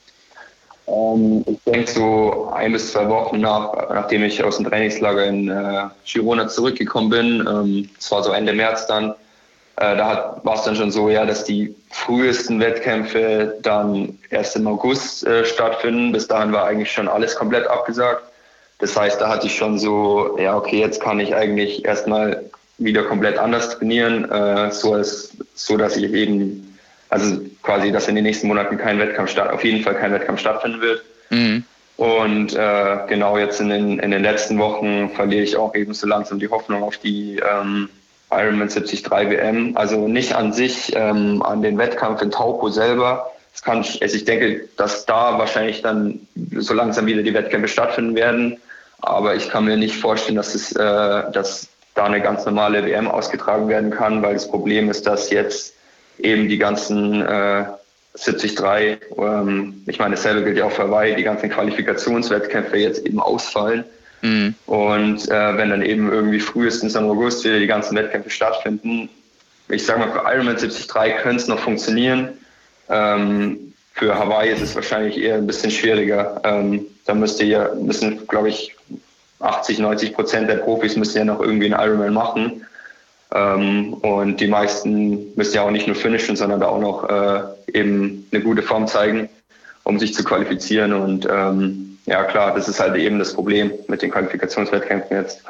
Ich denke so 1 bis 2 Wochen nachdem ich aus dem Trainingslager in Girona zurückgekommen bin, das war so Ende März dann, da war es dann schon so, ja, dass die frühesten Wettkämpfe dann erst im August stattfinden. Bis dahin war eigentlich schon alles komplett abgesagt. Das heißt, da hatte ich schon so, ja, okay, jetzt kann ich eigentlich erstmal wieder komplett anders trainieren, so dass ich eben, also quasi, dass in den nächsten Monaten auf jeden Fall kein Wettkampf stattfinden wird. Mhm. Und genau jetzt in den letzten Wochen verliere ich auch eben so langsam die Hoffnung auf die Ironman 73 WM. Also nicht an sich, an den Wettkampf in Taupo selber. Ich denke, dass da wahrscheinlich dann so langsam wieder die Wettkämpfe stattfinden werden. Aber ich kann mir nicht vorstellen, dass da eine ganz normale WM ausgetragen werden kann, weil das Problem ist, dass jetzt eben die ganzen 73, ich meine, dasselbe gilt ja auch für Hawaii, die ganzen Qualifikationswettkämpfe jetzt eben ausfallen. Und wenn dann eben irgendwie frühestens im August wieder die ganzen Wettkämpfe stattfinden, ich sage mal, für Ironman 73 könnte es noch funktionieren. Für Hawaii ist es wahrscheinlich eher ein bisschen schwieriger. Da müssen, glaube ich, 80-90% der Profis müssen ja noch irgendwie einen Ironman machen. Und die meisten müssen ja auch nicht nur finishen, sondern da auch noch eben eine gute Form zeigen, um sich zu qualifizieren. Und ja klar, das ist halt eben das Problem mit den Qualifikationswettkämpfen jetzt.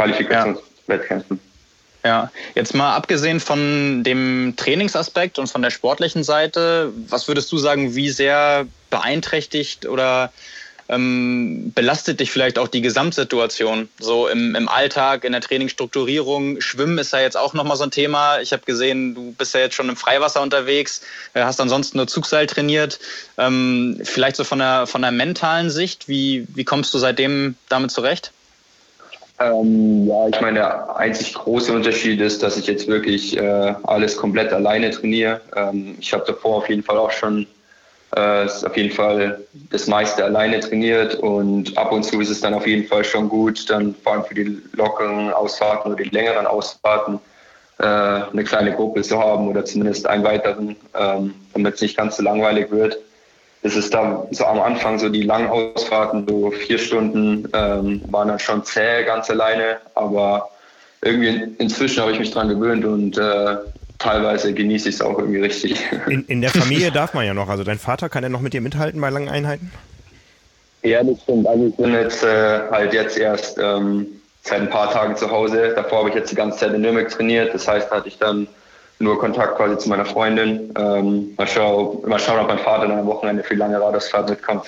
Ja, jetzt mal abgesehen von dem Trainingsaspekt und von der sportlichen Seite, was würdest du sagen, wie sehr beeinträchtigt oder belastet dich vielleicht auch die Gesamtsituation, so im Alltag, in der Trainingsstrukturierung? Schwimmen ist ja jetzt auch nochmal so ein Thema. Ich habe gesehen, du bist ja jetzt schon im Freiwasser unterwegs, hast ansonsten nur Zugseil trainiert. Vielleicht so von der mentalen Sicht, wie kommst du seitdem damit zurecht? Ja, ich meine, der einzig große Unterschied ist, dass ich jetzt wirklich alles komplett alleine trainiere. Ich habe davor auf jeden Fall auch schon auf jeden Fall das meiste alleine trainiert und ab und zu ist es dann auf jeden Fall schon gut, dann vor allem für die lockeren Ausfahrten oder die längeren Ausfahrten eine kleine Gruppe zu haben oder zumindest einen weiteren, damit es nicht ganz so langweilig wird. Das ist da so am Anfang so die langen Ausfahrten, so 4 Stunden, waren dann schon zäh ganz alleine, aber irgendwie inzwischen habe ich mich dran gewöhnt und teilweise genieße ich es auch irgendwie richtig. In der Familie darf man ja noch, also dein Vater, kann er noch mit dir mithalten bei langen Einheiten? Ja, das stimmt. Also ich bin jetzt halt jetzt erst seit ein paar Tagen zu Hause. Davor habe ich jetzt die ganze Zeit in Nürnberg trainiert. Das heißt, da hatte ich dann nur Kontakt quasi zu meiner Freundin. Mal schauen, ob mein Vater dann am Wochenende für lange Radfahren mitkommt.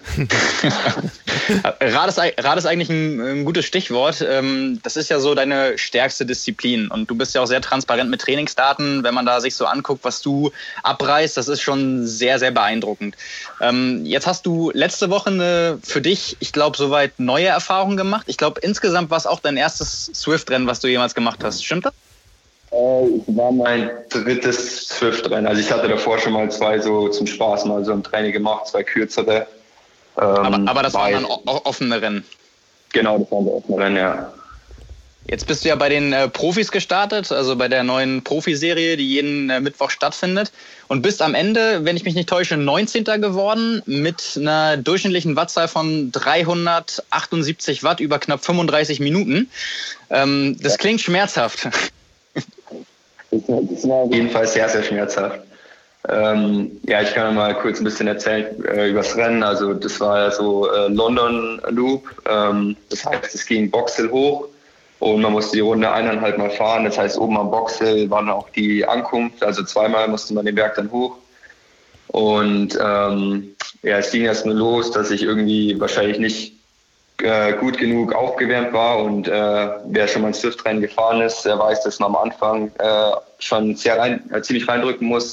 Rad ist eigentlich ein gutes Stichwort. Das ist ja so deine stärkste Disziplin und du bist ja auch sehr transparent mit Trainingsdaten. Wenn man da sich so anguckt, was du abreißt, das ist schon sehr, sehr beeindruckend. Jetzt hast du letzte Woche für dich, ich glaube, soweit neue Erfahrungen gemacht. Ich glaube, insgesamt war es auch dein erstes Swift-Rennen, was du jemals gemacht hast. Stimmt das? Es war mein 3. Swift-Rennen. Also ich hatte davor schon mal 2 so zum Spaß mal so im Training gemacht, 2 kürzere. Aber das waren dann offene Rennen? Genau, das waren offene Rennen, ja. Jetzt bist du ja bei den Profis gestartet, also bei der neuen Profiserie, die jeden Mittwoch stattfindet und bist am Ende, wenn ich mich nicht täusche, 19. geworden mit einer durchschnittlichen Wattzahl von 378 Watt über knapp 35 Minuten. Das klingt schmerzhaft. Das war auf jeden Fall sehr, sehr schmerzhaft. Ja, ich kann mal kurz ein bisschen erzählen über das Rennen. Also das war ja so London Loop. Das heißt, es ging Boxhill hoch und man musste die Runde 1,5 Mal fahren. Das heißt, oben am Boxhill war dann auch die Ankunft. Also 2-mal musste man den Berg dann hoch. Und ja, es ging erst nur los, dass ich irgendwie wahrscheinlich nicht gut genug aufgewärmt war und wer schon mal ein Swift-Rennen gefahren ist, der weiß, dass man am Anfang schon ziemlich reindrücken muss,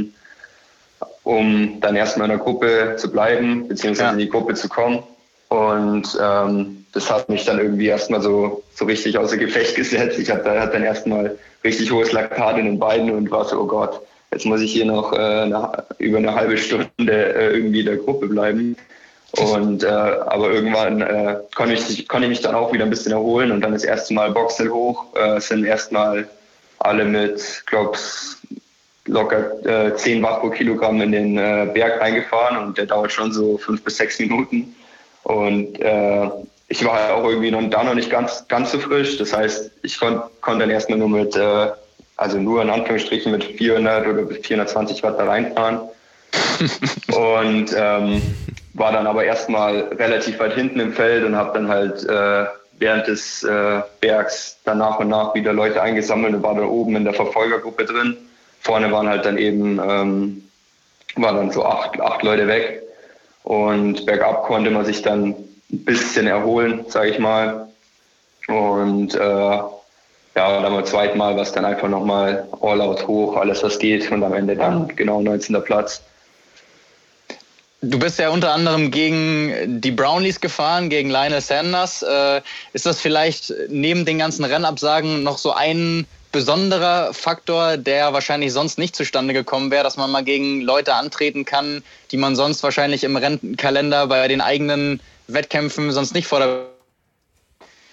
um dann erstmal in der Gruppe zu bleiben, beziehungsweise in die Gruppe zu kommen. Und das hat mich dann irgendwie erstmal so richtig außer Gefecht gesetzt. Ich hatte dann erstmal richtig hohes Laktat in den Beinen und war so, oh Gott, jetzt muss ich hier noch über eine halbe Stunde irgendwie in der Gruppe bleiben. Und aber irgendwann konnte ich mich dann auch wieder ein bisschen erholen und dann das erste Mal Boxhill hoch, sind erstmal alle mit, glaube locker 10 Watt pro Kilogramm in den Berg reingefahren und der dauert schon so 5 bis 6 Minuten und ich war halt auch irgendwie noch nicht ganz so frisch, das heißt, ich konnte dann erstmal nur mit, also nur in Anführungsstrichen mit 400 oder bis 420 Watt da reinfahren und war dann aber erstmal relativ weit hinten im Feld und habe dann halt während des Bergs dann nach und nach wieder Leute eingesammelt und war dann oben in der Verfolgergruppe drin. Vorne waren halt dann eben, waren dann so acht Leute weg und bergab konnte man sich dann ein bisschen erholen, sage ich mal. Und ja, dann beim zweiten Mal war es dann einfach nochmal all out hoch, alles was geht und am Ende dann genau 19. Platz. Du bist ja unter anderem gegen die Brownlees gefahren, gegen Lionel Sanders. Ist das vielleicht neben den ganzen Rennabsagen noch so ein besonderer Faktor, der wahrscheinlich sonst nicht zustande gekommen wäre, dass man mal gegen Leute antreten kann, die man sonst wahrscheinlich im Rennkalender bei den eigenen Wettkämpfen sonst nicht vor der...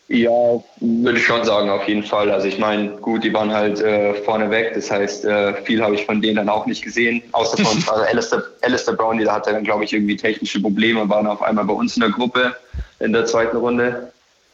Ja, würde ich schon sagen, auf jeden Fall. Also ich meine, gut, die waren halt vorne weg. Das heißt, viel habe ich von denen dann auch nicht gesehen. Außer von Alistair Brownlee, der hatte dann, glaube ich, irgendwie technische Probleme und war dann auf einmal bei uns in der Gruppe in der zweiten Runde.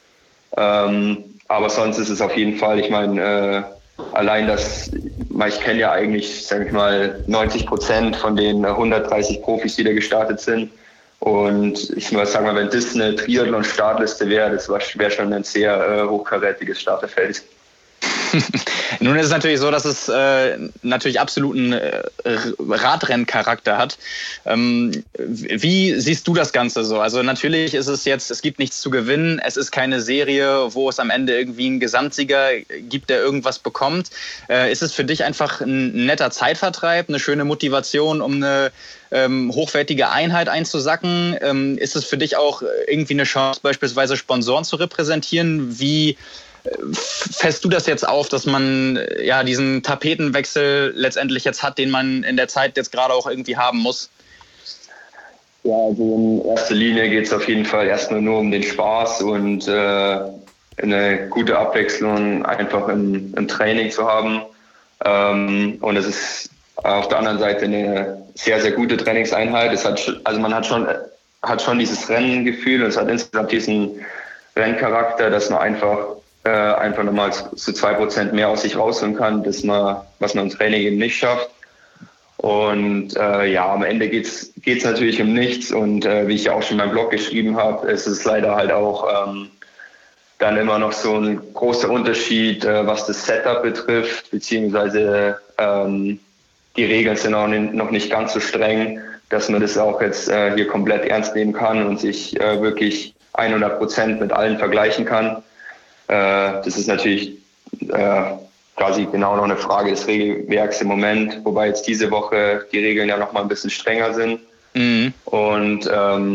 Aber sonst ist es auf jeden Fall, ich meine, allein das, ich kenne ja eigentlich, sage ich mal, 90% von den 130 Profis, die da gestartet sind. Und ich muss sagen, wenn das eine Triathlon-Startliste wäre, das wäre schon ein sehr hochkarätiges Starterfeld. Nun ist es natürlich so, dass es natürlich absoluten Radrenncharakter hat. Wie siehst du das Ganze so? Also natürlich ist es jetzt, es gibt nichts zu gewinnen. Es ist keine Serie, wo es am Ende irgendwie einen Gesamtsieger gibt, der irgendwas bekommt. Ist es für dich einfach ein netter Zeitvertreib, eine schöne Motivation, um eine hochwertige Einheit einzusacken? Ist es für dich auch irgendwie eine Chance, beispielsweise Sponsoren zu repräsentieren? Wie fässt du das jetzt auf, dass man ja diesen Tapetenwechsel letztendlich jetzt hat, den man in der Zeit jetzt gerade auch irgendwie haben muss? Ja, also in erster Linie geht es auf jeden Fall erstmal nur um den Spaß und eine gute Abwechslung einfach im Training zu haben. Und es ist auf der anderen Seite eine sehr, sehr gute Trainingseinheit. Man hat schon dieses Rennengefühl und es hat insgesamt diesen Renncharakter, dass man einfach nochmal zu 2% mehr aus sich rausholen kann, was man im Training eben nicht schafft. Und am Ende geht's natürlich um nichts. Und wie ich ja auch schon in meinem Blog geschrieben habe, ist es leider halt auch dann immer noch so ein großer Unterschied, was das Setup betrifft, beziehungsweise die Regeln sind auch noch nicht ganz so streng, dass man das auch jetzt hier komplett ernst nehmen kann und sich wirklich 100% mit allen vergleichen kann. Das ist natürlich quasi genau noch eine Frage des Regelwerks im Moment, wobei jetzt diese Woche die Regeln ja noch mal ein bisschen strenger sind. Mhm. Und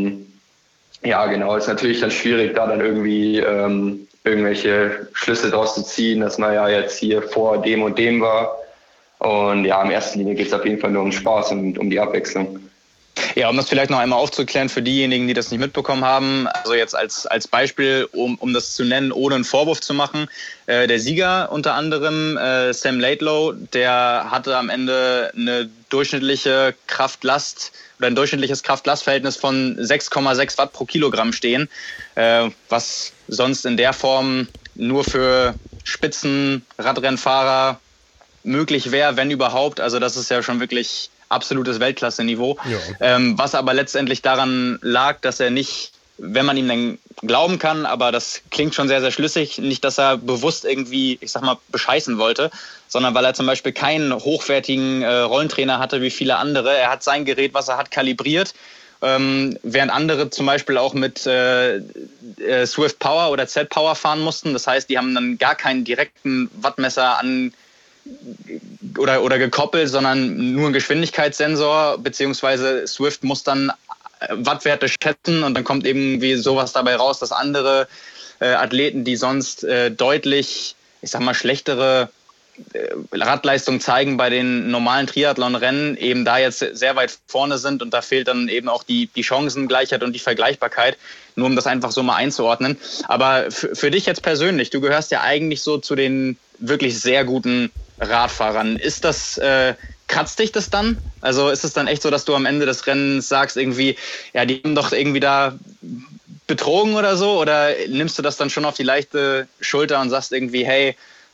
ist natürlich dann schwierig, da dann irgendwie irgendwelche Schlüsse draus zu ziehen, dass man ja jetzt hier vor dem und dem war. Und ja, in erster Linie geht es auf jeden Fall nur um Spaß und um die Abwechslung. Ja, um das vielleicht noch einmal aufzuklären für diejenigen, die das nicht mitbekommen haben, also jetzt als Beispiel, um das zu nennen, ohne einen Vorwurf zu machen, der Sieger unter anderem, Sam Laidlow, der hatte am Ende eine durchschnittliche Kraft-Last oder ein durchschnittliches Kraft-Last-Verhältnis von 6,6 Watt pro Kilogramm stehen, was sonst in der Form nur für Spitzenradrennfahrer möglich wäre, wenn überhaupt. Also das ist ja schon wirklich absolutes Weltklasse-Niveau. Ja. Was aber letztendlich daran lag, dass er nicht, wenn man ihm dann glauben kann, aber das klingt schon sehr, sehr schlüssig, nicht, dass er bewusst irgendwie, ich sag mal, bescheißen wollte, sondern weil er zum Beispiel keinen hochwertigen Rollentrainer hatte wie viele andere. Er hat sein Gerät, was er hat, kalibriert, während andere zum Beispiel auch mit Swift Power oder Z-Power fahren mussten. Das heißt, die haben dann gar keinen direkten Wattmesser oder gekoppelt, sondern nur einen Geschwindigkeitssensor, beziehungsweise Swift muss dann Wattwerte schätzen und dann kommt irgendwie sowas dabei raus, dass andere Athleten, die sonst deutlich, ich sag mal, schlechtere Radleistung zeigen bei den normalen Triathlon-Rennen, eben da jetzt sehr weit vorne sind und da fehlt dann eben auch die Chancengleichheit und die Vergleichbarkeit, nur um das einfach so mal einzuordnen. Aber für dich jetzt persönlich, du gehörst ja eigentlich so zu den wirklich sehr guten Radfahrern. Ist das, kratzt dich das dann? Also ist es dann echt so, dass du am Ende des Rennens sagst irgendwie, ja, die haben doch irgendwie da betrogen oder so? Oder nimmst du das dann schon auf die leichte Schulter und sagst irgendwie, hey,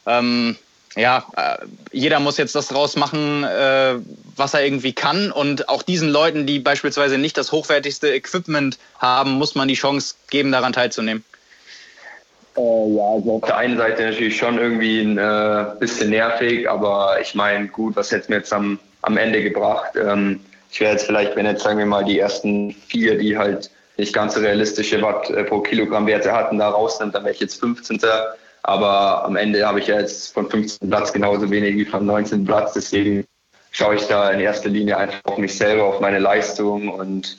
jeder muss jetzt das draus machen, was er irgendwie kann. Und auch diesen Leuten, die beispielsweise nicht das hochwertigste Equipment haben, muss man die Chance geben, daran teilzunehmen. Also auf der einen Seite natürlich schon irgendwie ein bisschen nervig, aber ich meine, gut, was hätte mir jetzt am Ende gebracht? Ich wäre jetzt vielleicht, wenn jetzt, sagen wir mal, die ersten 4, die halt nicht ganz so realistische Watt pro Kilogramm Werte hatten, da rausnimmt, dann wäre ich jetzt 15. Aber am Ende habe ich ja jetzt von 15. Platz genauso wenig wie von 19. Platz. Deswegen schaue ich da in erster Linie einfach auf mich selber, auf meine Leistung und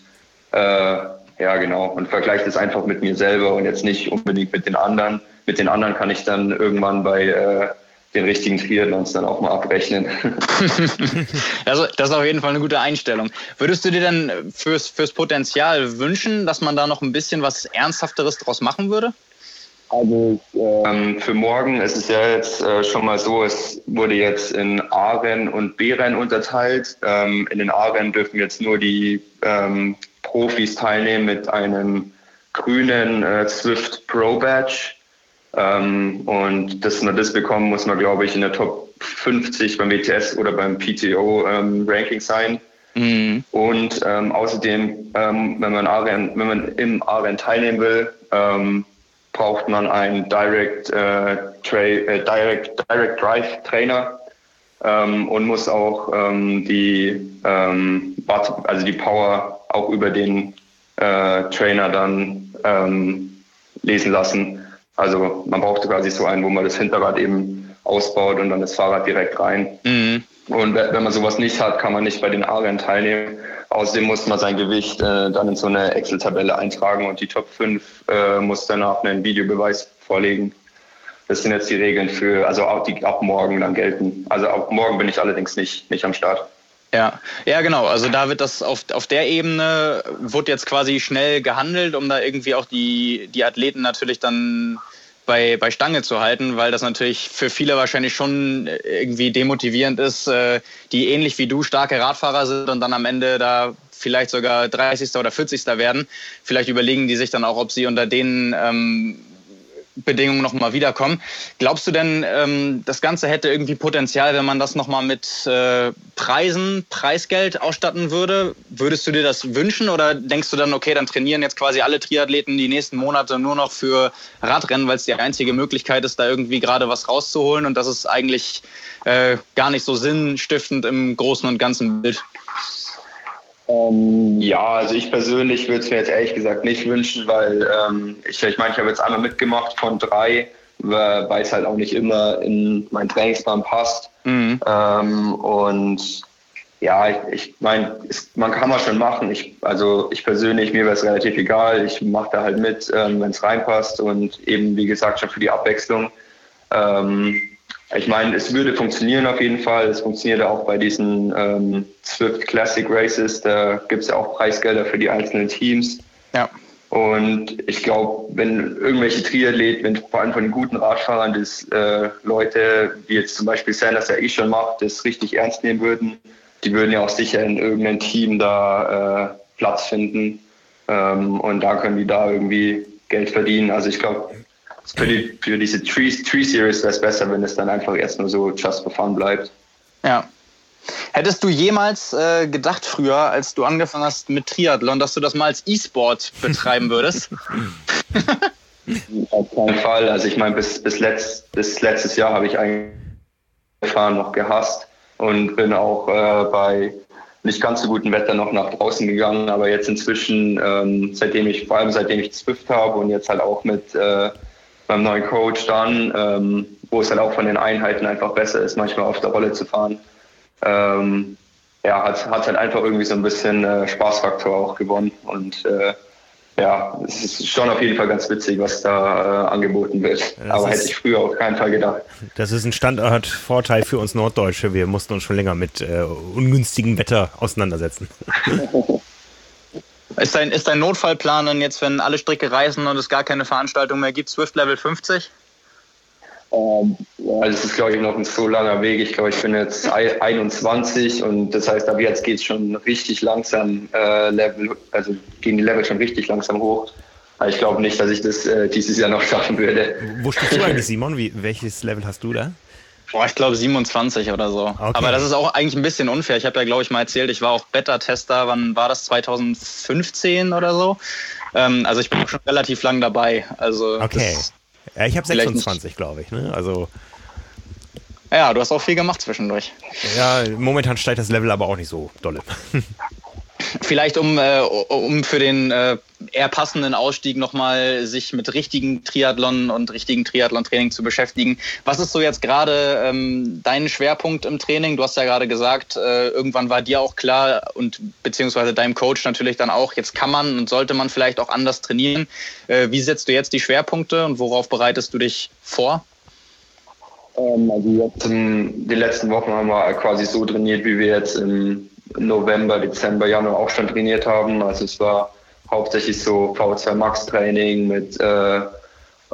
und vergleiche das einfach mit mir selber und jetzt nicht unbedingt mit den anderen. Mit den anderen kann ich dann irgendwann bei den richtigen Triathlons dann auch mal abrechnen. Also das ist auf jeden Fall eine gute Einstellung. Würdest du dir denn fürs Potenzial wünschen, dass man da noch ein bisschen was Ernsthafteres draus machen würde? Also für morgen ist es ja jetzt schon mal so, es wurde jetzt in A-Rennen und B-Rennen unterteilt. In den A-Rennen dürfen jetzt nur die Profis teilnehmen mit einem grünen Zwift Pro Badge. Und dass man das bekommen, muss man, glaube ich, in der Top 50 beim WTS oder beim PTO Ranking sein. Mhm. Und außerdem, wenn man im A-Rennen teilnehmen will, braucht man einen Direct Drive Trainer und muss auch die Power auch über den Trainer dann lesen lassen. Also man braucht quasi so einen, wo man das Hinterrad eben ausbaut und dann das Fahrrad direkt rein. Mhm. Und wenn man sowas nicht hat, kann man nicht bei den A-Rennen teilnehmen. Außerdem muss man sein Gewicht dann in so eine Excel-Tabelle eintragen und die Top 5 muss danach einen Videobeweis vorlegen. Das sind jetzt die Regeln die ab morgen dann gelten. Also ab morgen bin ich allerdings nicht am Start. Ja, genau. Also da wird das auf der Ebene, wird jetzt quasi schnell gehandelt, um da irgendwie auch die Athleten natürlich dann bei Stange zu halten, weil das natürlich für viele wahrscheinlich schon irgendwie demotivierend ist, die ähnlich wie du starke Radfahrer sind und dann am Ende da vielleicht sogar 30. oder 40. werden. Vielleicht überlegen die sich dann auch, ob sie unter den Bedingungen nochmal wiederkommen. Glaubst du denn, das Ganze hätte irgendwie Potenzial, wenn man das nochmal mit Preisgeld ausstatten würde? Würdest du dir das wünschen oder denkst du dann, okay, dann trainieren jetzt quasi alle Triathleten die nächsten Monate nur noch für Radrennen, weil es die einzige Möglichkeit ist, da irgendwie gerade was rauszuholen und das ist eigentlich gar nicht so sinnstiftend im Großen und Ganzen Bild? Also ich persönlich würde es mir jetzt ehrlich gesagt nicht wünschen, weil ich habe jetzt einmal mitgemacht von 3, weil es halt auch nicht immer in meinen Trainingsplan passt. Mhm. Und ja, man kann mal schon machen. Ich persönlich, mir wäre es relativ egal. Ich mache da halt mit, wenn es reinpasst und eben, wie gesagt, schon für die Abwechslung. Es würde funktionieren auf jeden Fall. Es funktioniert auch bei diesen Zwift Classic Races. Da gibt es ja auch Preisgelder für die einzelnen Teams. Ja. Und ich glaube, wenn irgendwelche Triathleten, vor allem von den guten Radfahrern, das Leute, wie jetzt zum Beispiel Sanders ja schon macht, das richtig ernst nehmen würden, die würden ja auch sicher in irgendeinem Team da Platz finden. Und da können die da irgendwie Geld verdienen. Also ich glaube, für diese Tree Series wäre es besser, wenn es dann einfach erst nur so just for fun bleibt. Ja. Hättest du jemals gedacht früher, als du angefangen hast mit Triathlon, dass du das mal als E-Sport betreiben würdest? Auf keinen Fall. Also ich meine, bis letztes Jahr habe ich eigentlich Fahren noch gehasst und bin auch bei nicht ganz so gutem Wetter noch nach draußen gegangen. Aber jetzt inzwischen, seitdem ich Zwift habe und jetzt halt auch mit beim neuen Coach dann, wo es halt auch von den Einheiten einfach besser ist, manchmal auf der Rolle zu fahren. Hat halt einfach irgendwie so ein bisschen Spaßfaktor auch gewonnen und es ist schon auf jeden Fall ganz witzig, was da angeboten wird. Aber hätte ich früher auf keinen Fall gedacht. Das ist ein Standortvorteil für uns Norddeutsche. Wir mussten uns schon länger mit ungünstigem Wetter auseinandersetzen. Ist dein Notfallplan dann jetzt, wenn alle Stricke reißen und es gar keine Veranstaltung mehr gibt, Zwift Level 50? Es ist, glaube ich, noch ein so langer Weg. Ich glaube, ich bin jetzt 21 und das heißt, ab jetzt geht es schon richtig langsam gehen die Level schon richtig langsam hoch. Aber ich glaube nicht, dass ich das dieses Jahr noch schaffen würde. Wo stehst du eigentlich, Simon? Welches Level hast du da? Ich glaube 27 oder so. Okay. Aber das ist auch eigentlich ein bisschen unfair. Ich habe ja, glaube ich, mal erzählt, ich war auch Beta-Tester. Wann war das? 2015 oder so? Also ich bin auch schon relativ lang dabei. Also okay. Ja, ich habe 26, glaube ich. Ne? Also ja, du hast auch viel gemacht zwischendurch. Ja, momentan steigt das Level aber auch nicht so dolle. Vielleicht um für den eher passenden Ausstieg nochmal sich mit richtigen Triathlon und richtigen Triathlon-Training zu beschäftigen. Was ist so jetzt gerade dein Schwerpunkt im Training? Du hast ja gerade gesagt, irgendwann war dir auch klar und beziehungsweise deinem Coach natürlich dann auch, jetzt kann man und sollte man vielleicht auch anders trainieren. Wie setzt du jetzt die Schwerpunkte und worauf bereitest du dich vor? Also jetzt in den letzten Wochen haben wir quasi so trainiert, wie wir jetzt im November, Dezember, Januar auch schon trainiert haben. Also es war hauptsächlich so V2 Max Training mit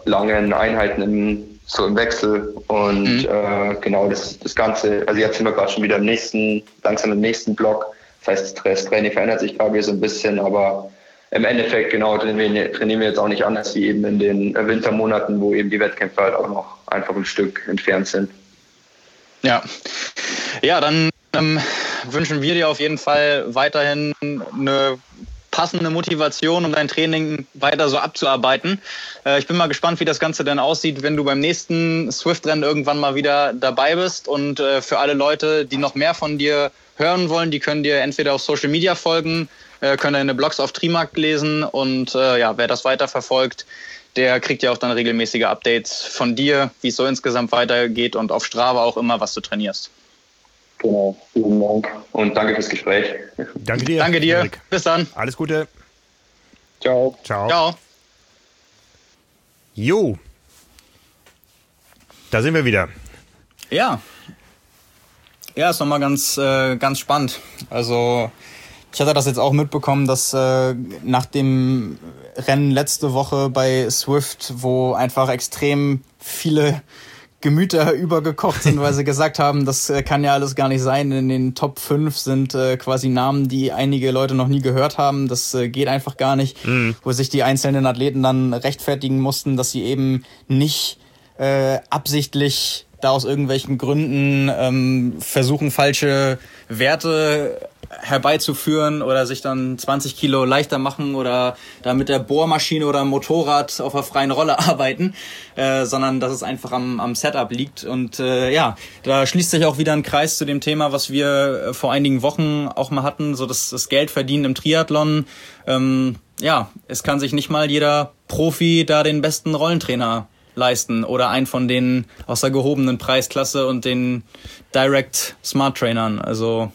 langen Einheiten im Wechsel und genau das Ganze, also jetzt sind wir gerade schon wieder langsam im nächsten Block. Das heißt, das Training verändert sich gerade wieder so ein bisschen, aber im Endeffekt genau trainieren wir jetzt auch nicht anders wie eben in den Wintermonaten, wo eben die Wettkämpfe halt auch noch einfach ein Stück entfernt sind. Ja, dann wünschen wir dir auf jeden Fall weiterhin eine passende Motivation, um dein Training weiter so abzuarbeiten. Ich bin mal gespannt, wie das Ganze dann aussieht, wenn du beim nächsten Swift-Rennen irgendwann mal wieder dabei bist. Und für alle Leute, die noch mehr von dir hören wollen, die können dir entweder auf Social Media folgen, können deine Blogs auf Trimarkt lesen und wer das weiter verfolgt, der kriegt ja auch dann regelmäßige Updates von dir, wie es so insgesamt weitergeht und auf Strava auch immer, was du trainierst. Genau, vielen Dank und danke fürs Gespräch. Danke dir. Danke dir. Erik. Bis dann. Alles Gute. Ciao. Ciao. Jo. Da sind wir wieder. Ja, ist nochmal ganz spannend. Also ich hatte das jetzt auch mitbekommen, dass nach dem Rennen letzte Woche bei Swift, wo einfach extrem viele Gemüter übergekocht sind, weil sie gesagt haben, das kann ja alles gar nicht sein. In den Top 5 sind quasi Namen, die einige Leute noch nie gehört haben. Das geht einfach gar nicht. Wo sich die einzelnen Athleten dann rechtfertigen mussten, dass sie eben nicht absichtlich da aus irgendwelchen Gründen versuchen, falsche Werte herbeizuführen oder sich dann 20 Kilo leichter machen oder da mit der Bohrmaschine oder Motorrad auf der freien Rolle arbeiten, sondern dass es einfach am Setup liegt. Und da schließt sich auch wieder ein Kreis zu dem Thema, was wir vor einigen Wochen auch mal hatten, so das Geldverdienen im Triathlon. Es kann sich nicht mal jeder Profi da den besten Rollentrainer leisten oder einen von denen aus der gehobenen Preisklasse und den Direct Smart Trainern. Also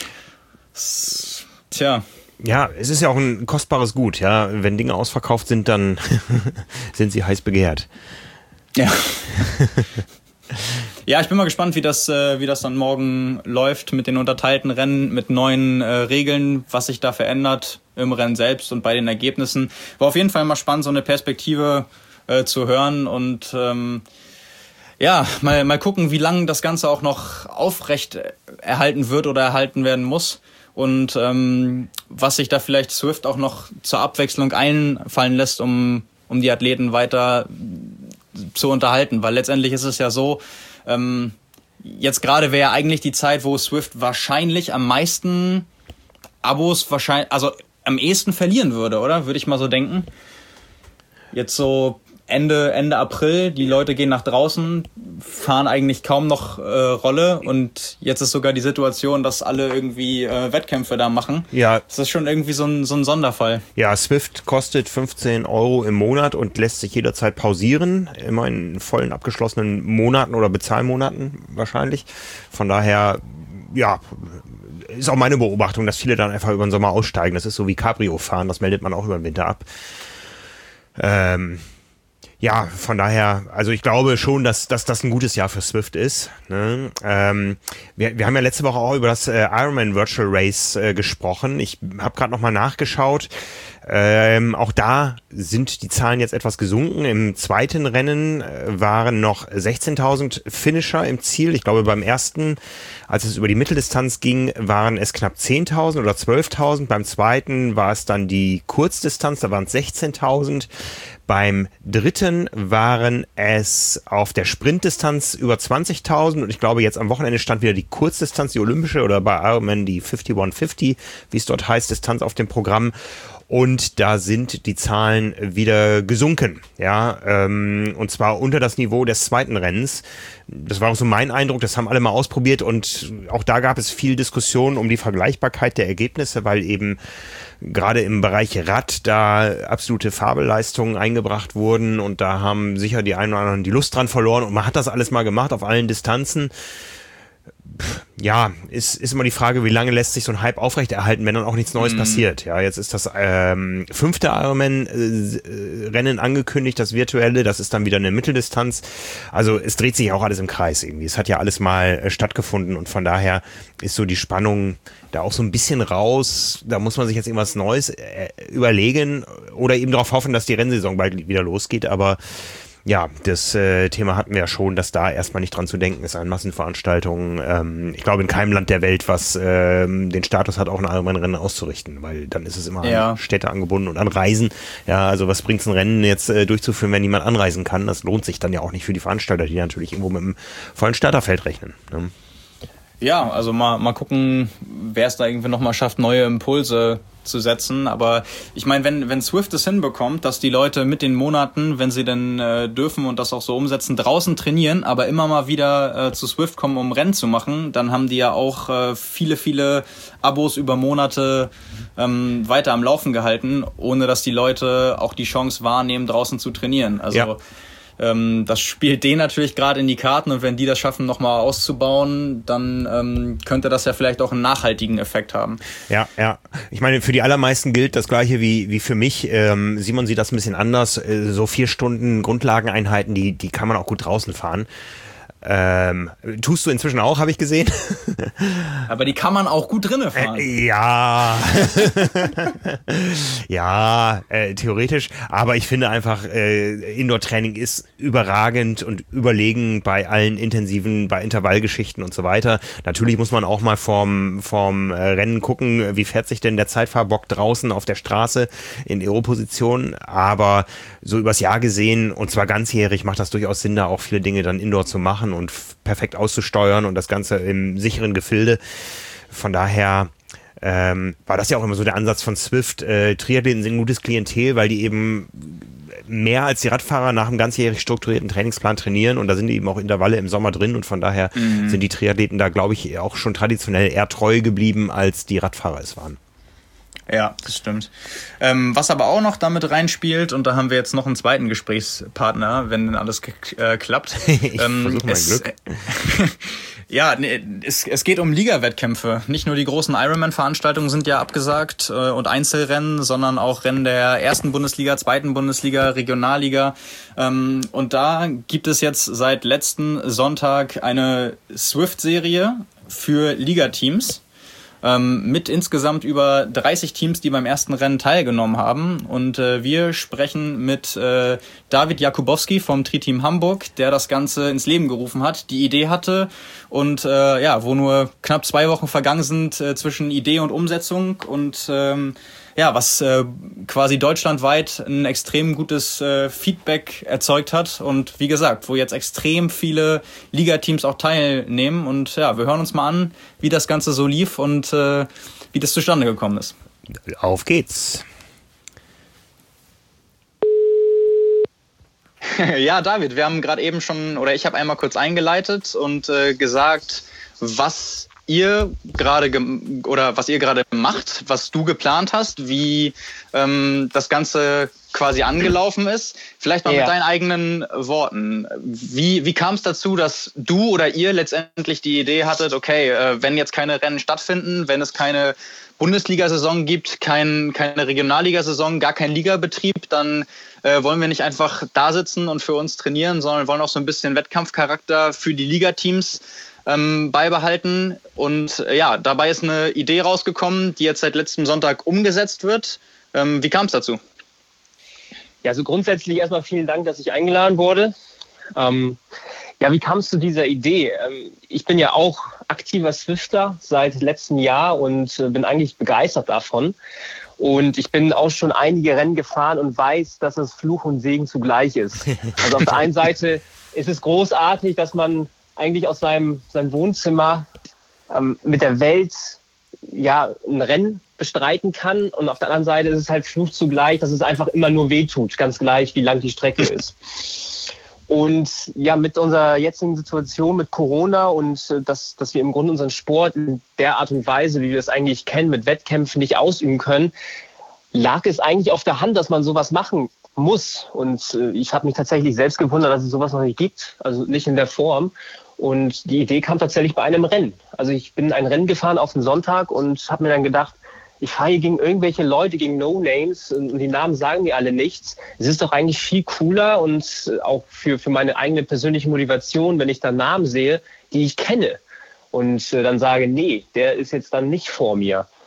tja. Ja, es ist ja auch ein kostbares Gut, ja. Wenn Dinge ausverkauft sind, dann sind sie heiß begehrt. Ja. Ja, ich bin mal gespannt, wie das dann morgen läuft mit den unterteilten Rennen, mit neuen Regeln, was sich da verändert im Rennen selbst und bei den Ergebnissen. War auf jeden Fall mal spannend, so eine Perspektive zu hören und mal gucken, wie lange das Ganze auch noch aufrecht erhalten wird oder erhalten werden muss. Und was sich da vielleicht Swift auch noch zur Abwechslung einfallen lässt, um die Athleten weiter zu unterhalten. Weil letztendlich ist es ja so, jetzt gerade wäre eigentlich die Zeit, wo Swift wahrscheinlich am meisten Abos also am ehesten verlieren würde, oder? Würde ich mal so denken. Jetzt so Ende April, die Leute gehen nach draußen, fahren eigentlich kaum noch Rolle und jetzt ist sogar die Situation, dass alle irgendwie Wettkämpfe da machen. Ja. Das ist schon irgendwie so ein Sonderfall. Ja, Swift kostet 15 € im Monat und lässt sich jederzeit pausieren, immer in vollen abgeschlossenen Monaten oder Bezahlmonaten wahrscheinlich. Von daher, ja, ist auch meine Beobachtung, dass viele dann einfach über den Sommer aussteigen. Das ist so wie Cabrio fahren, das meldet man auch über den Winter ab. Ja, von daher, also ich glaube schon, dass das ein gutes Jahr für Swift ist. Ne? Wir haben ja letzte Woche auch über das Ironman Virtual Race gesprochen. Ich habe gerade nochmal nachgeschaut. Auch da sind die Zahlen jetzt etwas gesunken. Im zweiten Rennen waren noch 16.000 Finisher im Ziel. Ich glaube, beim ersten, als es über die Mitteldistanz ging, waren es knapp 10.000 oder 12.000. Beim zweiten war es dann die Kurzdistanz, da waren es 16.000. Beim dritten waren es auf der Sprintdistanz über 20.000 und ich glaube jetzt am Wochenende stand wieder die Kurzdistanz, die olympische oder bei Ironman die 5150, wie es dort heißt, Distanz auf dem Programm. Und da sind die Zahlen wieder gesunken, ja, und zwar unter das Niveau des zweiten Rennens. Das war auch so mein Eindruck, das haben alle mal ausprobiert und auch da gab es viel Diskussion um die Vergleichbarkeit der Ergebnisse, weil eben gerade im Bereich Rad da absolute Fabelleistungen eingebracht wurden und da haben sicher die einen oder anderen die Lust dran verloren und man hat das alles mal gemacht auf allen Distanzen. Ja, ist immer die Frage, wie lange lässt sich so ein Hype aufrechterhalten, wenn dann auch nichts Neues passiert. Ja, jetzt ist das 5. Ironman-Rennen angekündigt, das virtuelle, das ist dann wieder eine Mitteldistanz. Also es dreht sich auch alles im Kreis irgendwie. Es hat ja alles mal stattgefunden und von daher ist so die Spannung da auch so ein bisschen raus. Da muss man sich jetzt irgendwas Neues überlegen oder eben darauf hoffen, dass die Rennsaison bald wieder losgeht, aber Ja, das Thema hatten wir ja schon, dass da erstmal nicht dran zu denken ist an Massenveranstaltungen. Ich glaube, in keinem Land der Welt, was den Status hat, auch ein Ironman-Rennen auszurichten, weil dann ist es immer an Städte angebunden und an Reisen. Ja, also was bringt's ein Rennen jetzt durchzuführen, wenn niemand anreisen kann? Das lohnt sich dann ja auch nicht für die Veranstalter, die natürlich irgendwo mit einem vollen Starterfeld rechnen. Ne? Ja, also mal gucken, wer es da irgendwie nochmal schafft, neue Impulse zu setzen. Aber ich meine, wenn Zwift es hinbekommt, dass die Leute mit den Monaten, wenn sie denn dürfen und das auch so umsetzen, draußen trainieren, aber immer mal wieder zu Zwift kommen, um Rennen zu machen, dann haben die ja auch viele Abos über Monate weiter am Laufen gehalten, ohne dass die Leute auch die Chance wahrnehmen, draußen zu trainieren. Also das spielt denen natürlich gerade in die Karten, und wenn die das schaffen, nochmal auszubauen, dann könnte das ja vielleicht auch einen nachhaltigen Effekt haben. Ja. Ich meine, für die allermeisten gilt das Gleiche wie für mich. Simon sieht das ein bisschen anders. So 4 Stunden Grundlageneinheiten, die kann man auch gut draußen fahren. Tust du inzwischen auch, habe ich gesehen. Aber die kann man auch gut drinnen fahren. Ja, theoretisch. Aber ich finde einfach, Indoor-Training ist überragend und überlegen bei allen intensiven, bei Intervallgeschichten und so weiter. Natürlich muss man auch mal vorm Rennen gucken, wie fährt sich denn der Zeitfahrbock draußen auf der Straße in Aero-Position. Aber so übers Jahr gesehen, und zwar ganzjährig, macht das durchaus Sinn, da auch viele Dinge dann Indoor zu machen und perfekt auszusteuern und das Ganze im sicheren Gefilde. Von daher war das ja auch immer so der Ansatz von Zwift. Triathleten sind ein gutes Klientel, weil die eben mehr als die Radfahrer nach einem ganzjährig strukturierten Trainingsplan trainieren, und da sind eben auch Intervalle im Sommer drin, und von daher sind die Triathleten da, glaube ich, auch schon traditionell eher treu geblieben, als die Radfahrer es waren. Ja, das stimmt. Was aber auch noch damit reinspielt, und da haben wir jetzt noch einen zweiten Gesprächspartner, wenn alles klappt. Ich versuche mein Glück. Ja, es geht um Liga-Wettkämpfe. Nicht nur die großen Ironman-Veranstaltungen sind ja abgesagt und Einzelrennen, sondern auch Rennen der 1. Bundesliga, 2. Bundesliga, Regionalliga. Und da gibt es jetzt seit letzten Sonntag eine Zwift-Serie für Ligateams. Mit insgesamt über 30 Teams, die beim ersten Rennen teilgenommen haben. Und wir sprechen mit David Jakubowski vom Tri-Team Hamburg, der das Ganze ins Leben gerufen hat, die Idee hatte und wo nur knapp 2 Wochen vergangen sind zwischen Idee und Umsetzung, und was quasi deutschlandweit ein extrem gutes Feedback erzeugt hat, und wie gesagt, wo jetzt extrem viele Ligateams auch teilnehmen, und wir hören uns mal an, wie das Ganze so lief und wie das zustande gekommen ist. Auf geht's. Ja, David, wir haben gerade eben schon, oder ich habe einmal kurz eingeleitet und gesagt, was ihr gerade macht, was du geplant hast, wie das Ganze quasi angelaufen ist. Vielleicht mal mit deinen eigenen Worten. Wie kam es dazu, dass du oder ihr letztendlich die Idee hattet, okay, wenn jetzt keine Rennen stattfinden, wenn es keine Bundesliga-Saison gibt, keine Regionalliga-Saison, gar kein Ligabetrieb, dann wollen wir nicht einfach da sitzen und für uns trainieren, sondern wollen auch so ein bisschen Wettkampfcharakter für die Ligateams beibehalten. Und dabei ist eine Idee rausgekommen, die jetzt seit letztem Sonntag umgesetzt wird. Wie kam es dazu? Ja, also grundsätzlich erstmal vielen Dank, dass ich eingeladen wurde. Wie kam es zu dieser Idee? Ich bin ja auch aktiver Zwifter seit letztem Jahr und bin eigentlich begeistert davon. Und ich bin auch schon einige Rennen gefahren und weiß, dass es Fluch und Segen zugleich ist. Also auf der einen Seite ist es großartig, dass man eigentlich aus seinem Wohnzimmer mit der Welt ein Rennen bestreiten kann. Und auf der anderen Seite ist es halt Fluch zugleich, dass es einfach immer nur wehtut, ganz gleich, wie lang die Strecke ist. Und mit unserer jetzigen Situation mit Corona und dass wir im Grunde unseren Sport in der Art und Weise, wie wir es eigentlich kennen, mit Wettkämpfen nicht ausüben können, lag es eigentlich auf der Hand, dass man sowas machen muss. Und ich habe mich tatsächlich selbst gewundert, dass es sowas noch nicht gibt, also nicht in der Form. Und die Idee kam tatsächlich bei einem Rennen. Also ich bin ein Rennen gefahren auf den Sonntag und habe mir dann gedacht, ich fahre hier gegen irgendwelche Leute, gegen No-Names, und die Namen sagen mir alle nichts. Es ist doch eigentlich viel cooler und auch für meine eigene persönliche Motivation, wenn ich da Namen sehe, die ich kenne und dann sage, nee, der ist jetzt dann nicht vor mir.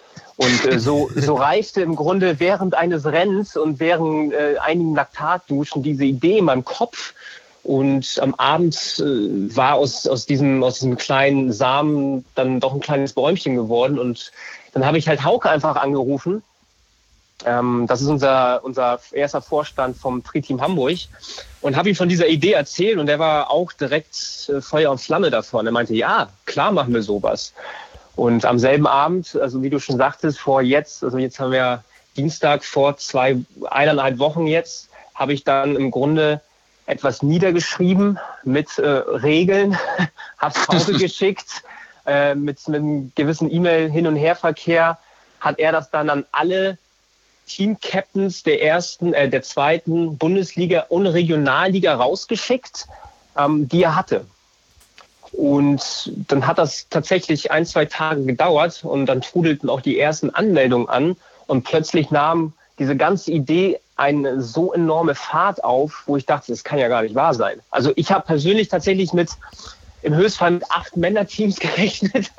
Und so reifte im Grunde während eines Rennens und während einigen Laktatduschen diese Idee in meinem Kopf. Und am Abend war aus diesem kleinen Samen dann doch ein kleines Bäumchen geworden. Und dann habe ich halt Hauke einfach angerufen. Das ist unser erster Vorstand vom Tri-Team Hamburg. Und habe ihm von dieser Idee erzählt. Und der war auch direkt Feuer und Flamme davon. Er meinte, ja, klar machen wir sowas. Und am selben Abend, also wie du schon sagtest, jetzt haben wir Dienstag, vor 1,5 Wochen jetzt, habe ich dann im Grunde etwas niedergeschrieben mit Regeln, habe es Hauke geschickt, mit einem gewissen E-Mail-Hin- und Herverkehr hat er das dann an alle Team-Captains der zweiten Bundesliga und Regionalliga rausgeschickt, die er hatte. Und dann hat das tatsächlich 1-2 Tage gedauert und dann trudelten auch die ersten Anmeldungen an und plötzlich nahm diese ganze Idee eine so enorme Fahrt auf, wo ich dachte, das kann ja gar nicht wahr sein. Also ich habe persönlich tatsächlich im Höchstfall mit 8 Männerteams gerechnet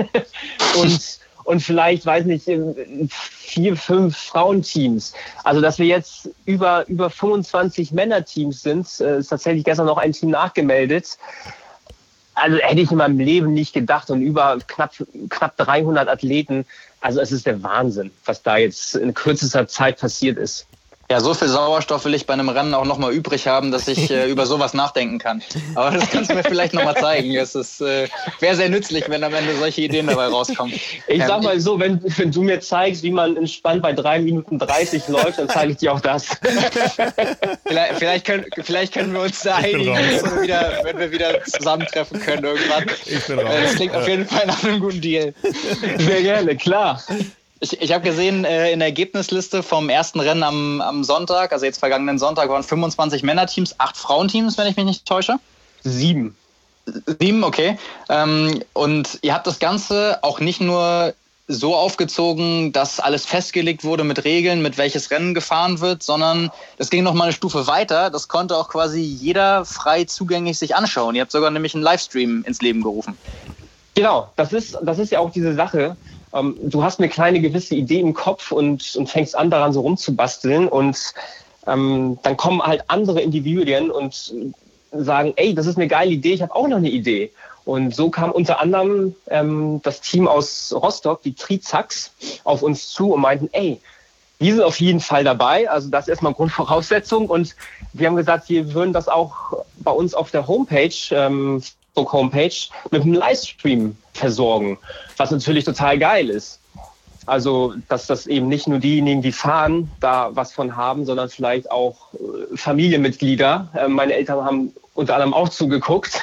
und vielleicht, weiß nicht, 4, 5 Frauenteams. Also dass wir jetzt über 25 Männerteams sind, ist tatsächlich gestern noch ein Team nachgemeldet. Also hätte ich in meinem Leben nicht gedacht und über knapp 300 Athleten. Also es ist der Wahnsinn, was da jetzt in kürzester Zeit passiert ist. Ja, so viel Sauerstoff will ich bei einem Rennen auch nochmal übrig haben, dass ich über sowas nachdenken kann. Aber das kannst du mir vielleicht nochmal zeigen. Es wäre sehr nützlich, wenn am Ende solche Ideen dabei rauskommen. Ich sag mal so, wenn du mir zeigst, wie man entspannt bei 3 Minuten 30 läuft, dann zeige ich dir auch das. Vielleicht können wir uns da einigen, wenn wir wieder zusammentreffen können irgendwann. Ich bin raus. Das klingt auf jeden Fall nach einem guten Deal. Sehr gerne, klar. Ich habe gesehen, in der Ergebnisliste vom ersten Rennen am Sonntag, also jetzt vergangenen Sonntag, waren 25 Männerteams, 8 Frauenteams, wenn ich mich nicht täusche. 7, okay. Und ihr habt das Ganze auch nicht nur so aufgezogen, dass alles festgelegt wurde mit Regeln, mit welches Rennen gefahren wird, sondern das ging noch mal eine Stufe weiter. Das konnte auch quasi jeder frei zugänglich sich anschauen. Ihr habt sogar nämlich einen Livestream ins Leben gerufen. Genau, das ist ja auch diese Sache. Du hast eine kleine gewisse Idee im Kopf und fängst an, daran so rumzubasteln und dann kommen halt andere Individuen und sagen, ey, das ist eine geile Idee, ich habe auch noch eine Idee. Und so kam unter anderem das Team aus Rostock, die Trizax, auf uns zu und meinten, ey, wir sind auf jeden Fall dabei, also das ist erstmal Grundvoraussetzung und wir haben gesagt, wir würden das auch bei uns auf der Homepage mit einem Livestream versorgen, was natürlich total geil ist. Also, dass das eben nicht nur diejenigen, die fahren, da was von haben, sondern vielleicht auch Familienmitglieder. Meine Eltern haben unter anderem auch zugeguckt.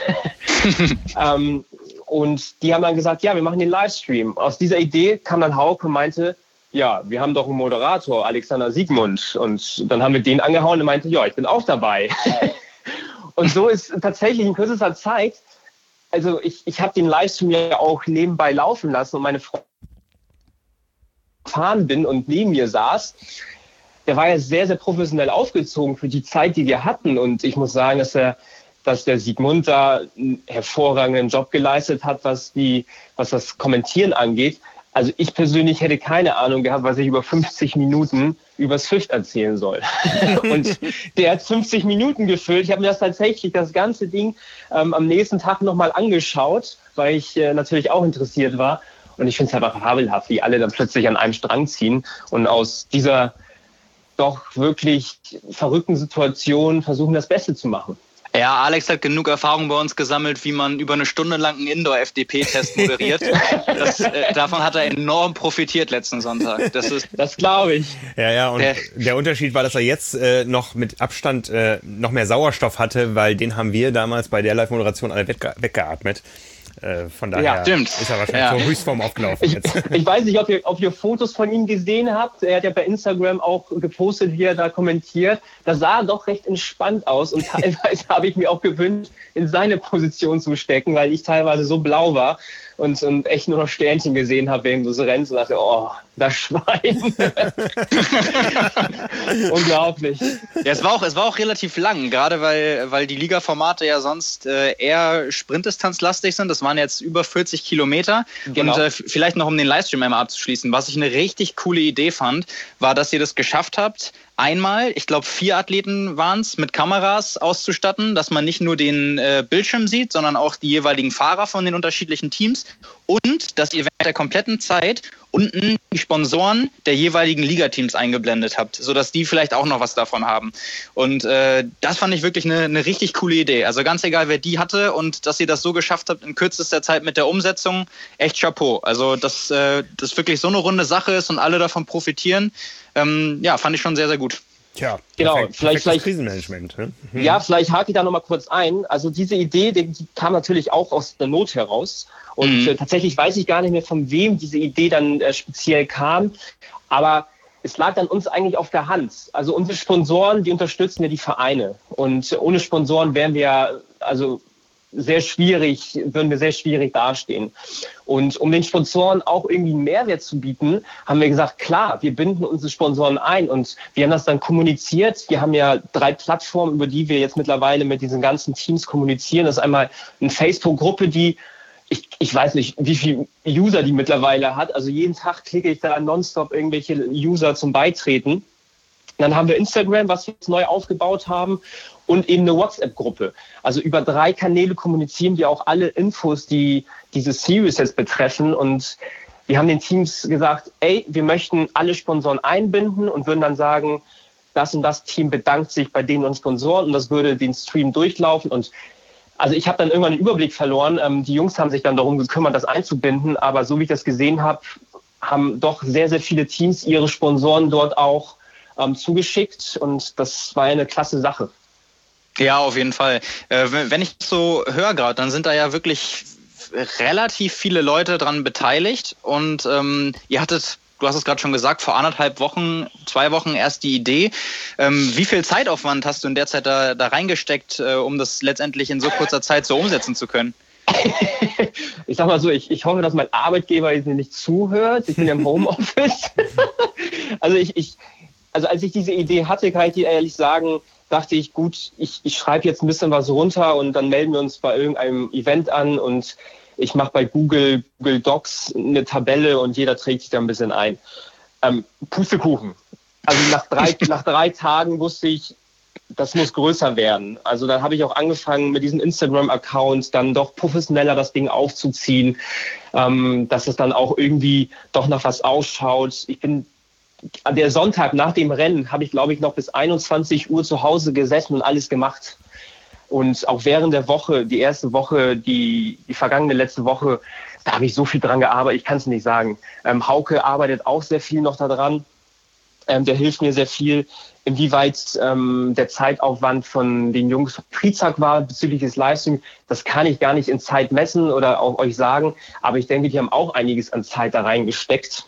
Und die haben dann gesagt, ja, wir machen den Livestream. Aus dieser Idee kam dann Hauke und meinte, ja, wir haben doch einen Moderator, Alexander Siegmund. Und dann haben wir den angehauen und meinte, ja, ich bin auch dabei. Und so ist tatsächlich in kürzester Zeit, also ich habe den Livestream ja auch nebenbei laufen lassen und meine Frau gefahren bin und neben mir saß, der war ja sehr, sehr professionell aufgezogen für die Zeit, die wir hatten. Und ich muss sagen, dass der Siegmund da einen hervorragenden Job geleistet hat, was das Kommentieren angeht. Also ich persönlich hätte keine Ahnung gehabt, was ich über 50 Minuten übers Swift erzählen soll. Und der hat 50 Minuten gefüllt. Ich habe mir das ganze Ding am nächsten Tag nochmal angeschaut, weil ich natürlich auch interessiert war. Und ich finde es einfach fabelhaft, wie alle dann plötzlich an einem Strang ziehen und aus dieser doch wirklich verrückten Situation versuchen, das Beste zu machen. Ja, Alex hat genug Erfahrung bei uns gesammelt, wie man über eine Stunde lang einen Indoor-FDP-Test moderiert. Davon hat er enorm profitiert letzten Sonntag. Das glaube ich. Ja, und der Unterschied war, dass er jetzt noch mit Abstand noch mehr Sauerstoff hatte, weil den haben wir damals bei der Live-Moderation alle weggeatmet. Von daher ist er wahrscheinlich zur Höchstform aufgelaufen jetzt. Ich weiß nicht, ob ihr Fotos von ihm gesehen habt. Er hat ja bei Instagram auch gepostet, wie er da kommentiert. Das sah doch recht entspannt aus und teilweise habe ich mir auch gewünscht, in seine Position zu stecken, weil ich teilweise so blau war. und echt nur noch Sternchen gesehen habe während des Rennens und dachte, oh, das Schwein. Unglaublich. Ja, es war auch relativ lang, gerade weil die Liga-Formate ja sonst eher sprintdistanzlastig sind. Das waren jetzt über 40 Kilometer. Genau. Und vielleicht noch, um den Livestream einmal abzuschließen, was ich eine richtig coole Idee fand, war, dass ihr das geschafft habt, einmal, ich glaube 4 Athleten waren es, mit Kameras auszustatten, dass man nicht nur den Bildschirm sieht, sondern auch die jeweiligen Fahrer von den unterschiedlichen Teams und dass ihr während der kompletten Zeit unten die Sponsoren der jeweiligen Ligateams eingeblendet habt, sodass die vielleicht auch noch was davon haben. Und das fand ich wirklich eine richtig coole Idee. Also ganz egal, wer die hatte und dass ihr das so geschafft habt in kürzester Zeit mit der Umsetzung, echt Chapeau. Also dass das wirklich so eine runde Sache ist und alle davon profitieren, fand ich schon sehr, sehr gut. Tja, genau. Vielleicht Krisenmanagement. Ne? Ja, vielleicht hake ich da nochmal kurz ein. Also diese Idee, die kam natürlich auch aus der Not heraus. Und tatsächlich weiß ich gar nicht mehr, von wem diese Idee dann speziell kam. Aber es lag dann uns eigentlich auf der Hand. Also unsere Sponsoren, die unterstützen ja die Vereine. Und ohne Sponsoren wären wir würden wir sehr schwierig dastehen. Und um den Sponsoren auch irgendwie einen Mehrwert zu bieten, haben wir gesagt, klar, wir binden unsere Sponsoren ein und wir haben das dann kommuniziert. Wir haben ja 3 Plattformen, über die wir jetzt mittlerweile mit diesen ganzen Teams kommunizieren. Das ist einmal eine Facebook-Gruppe, die ich weiß nicht, wie viele User die mittlerweile hat. Also jeden Tag klicke ich da nonstop irgendwelche User zum Beitreten. Dann haben wir Instagram, was wir jetzt neu aufgebaut haben, und eben eine WhatsApp-Gruppe. Also über 3 Kanäle kommunizieren wir auch alle Infos, die diese Series jetzt betreffen. Und wir haben den Teams gesagt, wir möchten alle Sponsoren einbinden und würden dann sagen, das und das Team bedankt sich bei den und Sponsoren und das würde den Stream durchlaufen. Und also ich habe dann irgendwann den Überblick verloren. Die Jungs haben sich dann darum gekümmert, das einzubinden. Aber so wie ich das gesehen habe, haben doch sehr, sehr viele Teams ihre Sponsoren dort auch zugeschickt. Und das war eine klasse Sache. Ja, auf jeden Fall. Wenn ich so höre gerade, dann sind da ja wirklich relativ viele Leute dran beteiligt. Und ihr hattet, du hast es gerade schon gesagt, vor 2 Wochen erst die Idee. Wie viel Zeitaufwand hast du in der Zeit da reingesteckt, um das letztendlich in so kurzer Zeit so umsetzen zu können? Ich sag mal so, ich hoffe, dass mein Arbeitgeber jetzt nicht zuhört. Ich bin ja im Homeoffice. Also als ich diese Idee hatte, kann ich dir ehrlich sagen, dachte ich, gut, ich schreibe jetzt ein bisschen was runter und dann melden wir uns bei irgendeinem Event an und ich mache bei Google Docs eine Tabelle und jeder trägt sich da ein bisschen ein. Pustekuchen. Also nach 3 Tagen wusste ich, das muss größer werden. Also dann habe ich auch angefangen, mit diesem Instagram-Account dann doch professioneller das Ding aufzuziehen, dass es dann auch irgendwie doch nach was ausschaut. Der Sonntag nach dem Rennen habe ich, glaube ich, noch bis 21 Uhr zu Hause gesessen und alles gemacht. Und auch während der Woche, die erste Woche, die vergangene letzte Woche, da habe ich so viel dran gearbeitet, ich kann es nicht sagen. Hauke arbeitet auch sehr viel noch daran. Der hilft mir sehr viel. Inwieweit der Zeitaufwand von den Jungs von Trizak war bezüglich des Livestreams, das kann ich gar nicht in Zeit messen oder auch euch sagen. Aber ich denke, die haben auch einiges an Zeit da reingesteckt.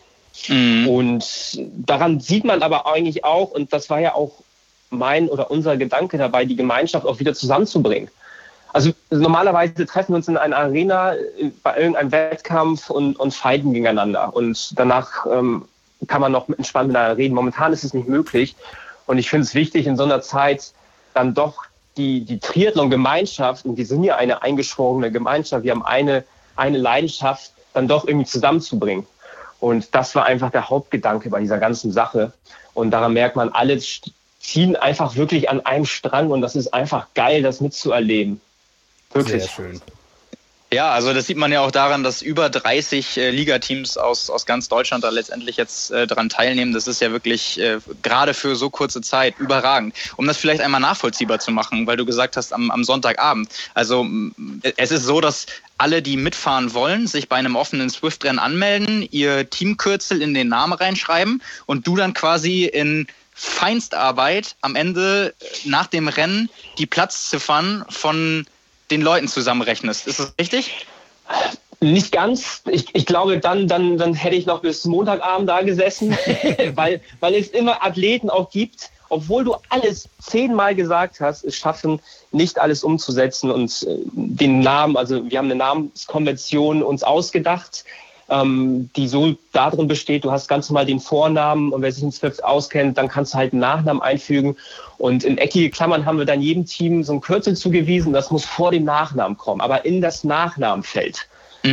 Und daran sieht man aber eigentlich auch, und das war ja auch mein oder unser Gedanke dabei, die Gemeinschaft auch wieder zusammenzubringen. Also normalerweise treffen wir uns in einer Arena bei irgendeinem Wettkampf und fighten gegeneinander. Und danach kann man noch entspannt miteinander reden. Momentan ist es nicht möglich. Und ich finde es wichtig, in so einer Zeit dann doch die Triathlon-Gemeinschaft, und die sind ja eine eingeschworene Gemeinschaft, wir haben eine Leidenschaft, dann doch irgendwie zusammenzubringen. Und das war einfach der Hauptgedanke bei dieser ganzen Sache. Und daran merkt man, alle ziehen einfach wirklich an einem Strang und das ist einfach geil, das mitzuerleben. Wirklich. Sehr schön. Ja, also das sieht man ja auch daran, dass über 30 Ligateams aus ganz Deutschland da letztendlich jetzt dran teilnehmen. Das ist ja wirklich gerade für so kurze Zeit überragend. Um das vielleicht einmal nachvollziehbar zu machen, weil du gesagt hast, am Sonntagabend. Also es ist so, dass alle, die mitfahren wollen, sich bei einem offenen Swift-Rennen anmelden, ihr Teamkürzel in den Namen reinschreiben und du dann quasi in Feinstarbeit am Ende nach dem Rennen die Platzziffern von den Leuten zusammenrechnest. Ist das richtig? Nicht ganz. Ich glaube, dann hätte ich noch bis Montagabend da gesessen, weil es immer Athleten auch gibt, obwohl du alles 10-mal gesagt hast, es schaffen, nicht alles umzusetzen und den Namen, also wir haben eine Namenskonvention uns ausgedacht, die so darin besteht, du hast ganz normal den Vornamen und wer sich in Swift auskennt, dann kannst du halt einen Nachnamen einfügen und in eckige Klammern haben wir dann jedem Team so ein Kürzel zugewiesen, das muss vor dem Nachnamen kommen, aber in das Nachnamenfeld,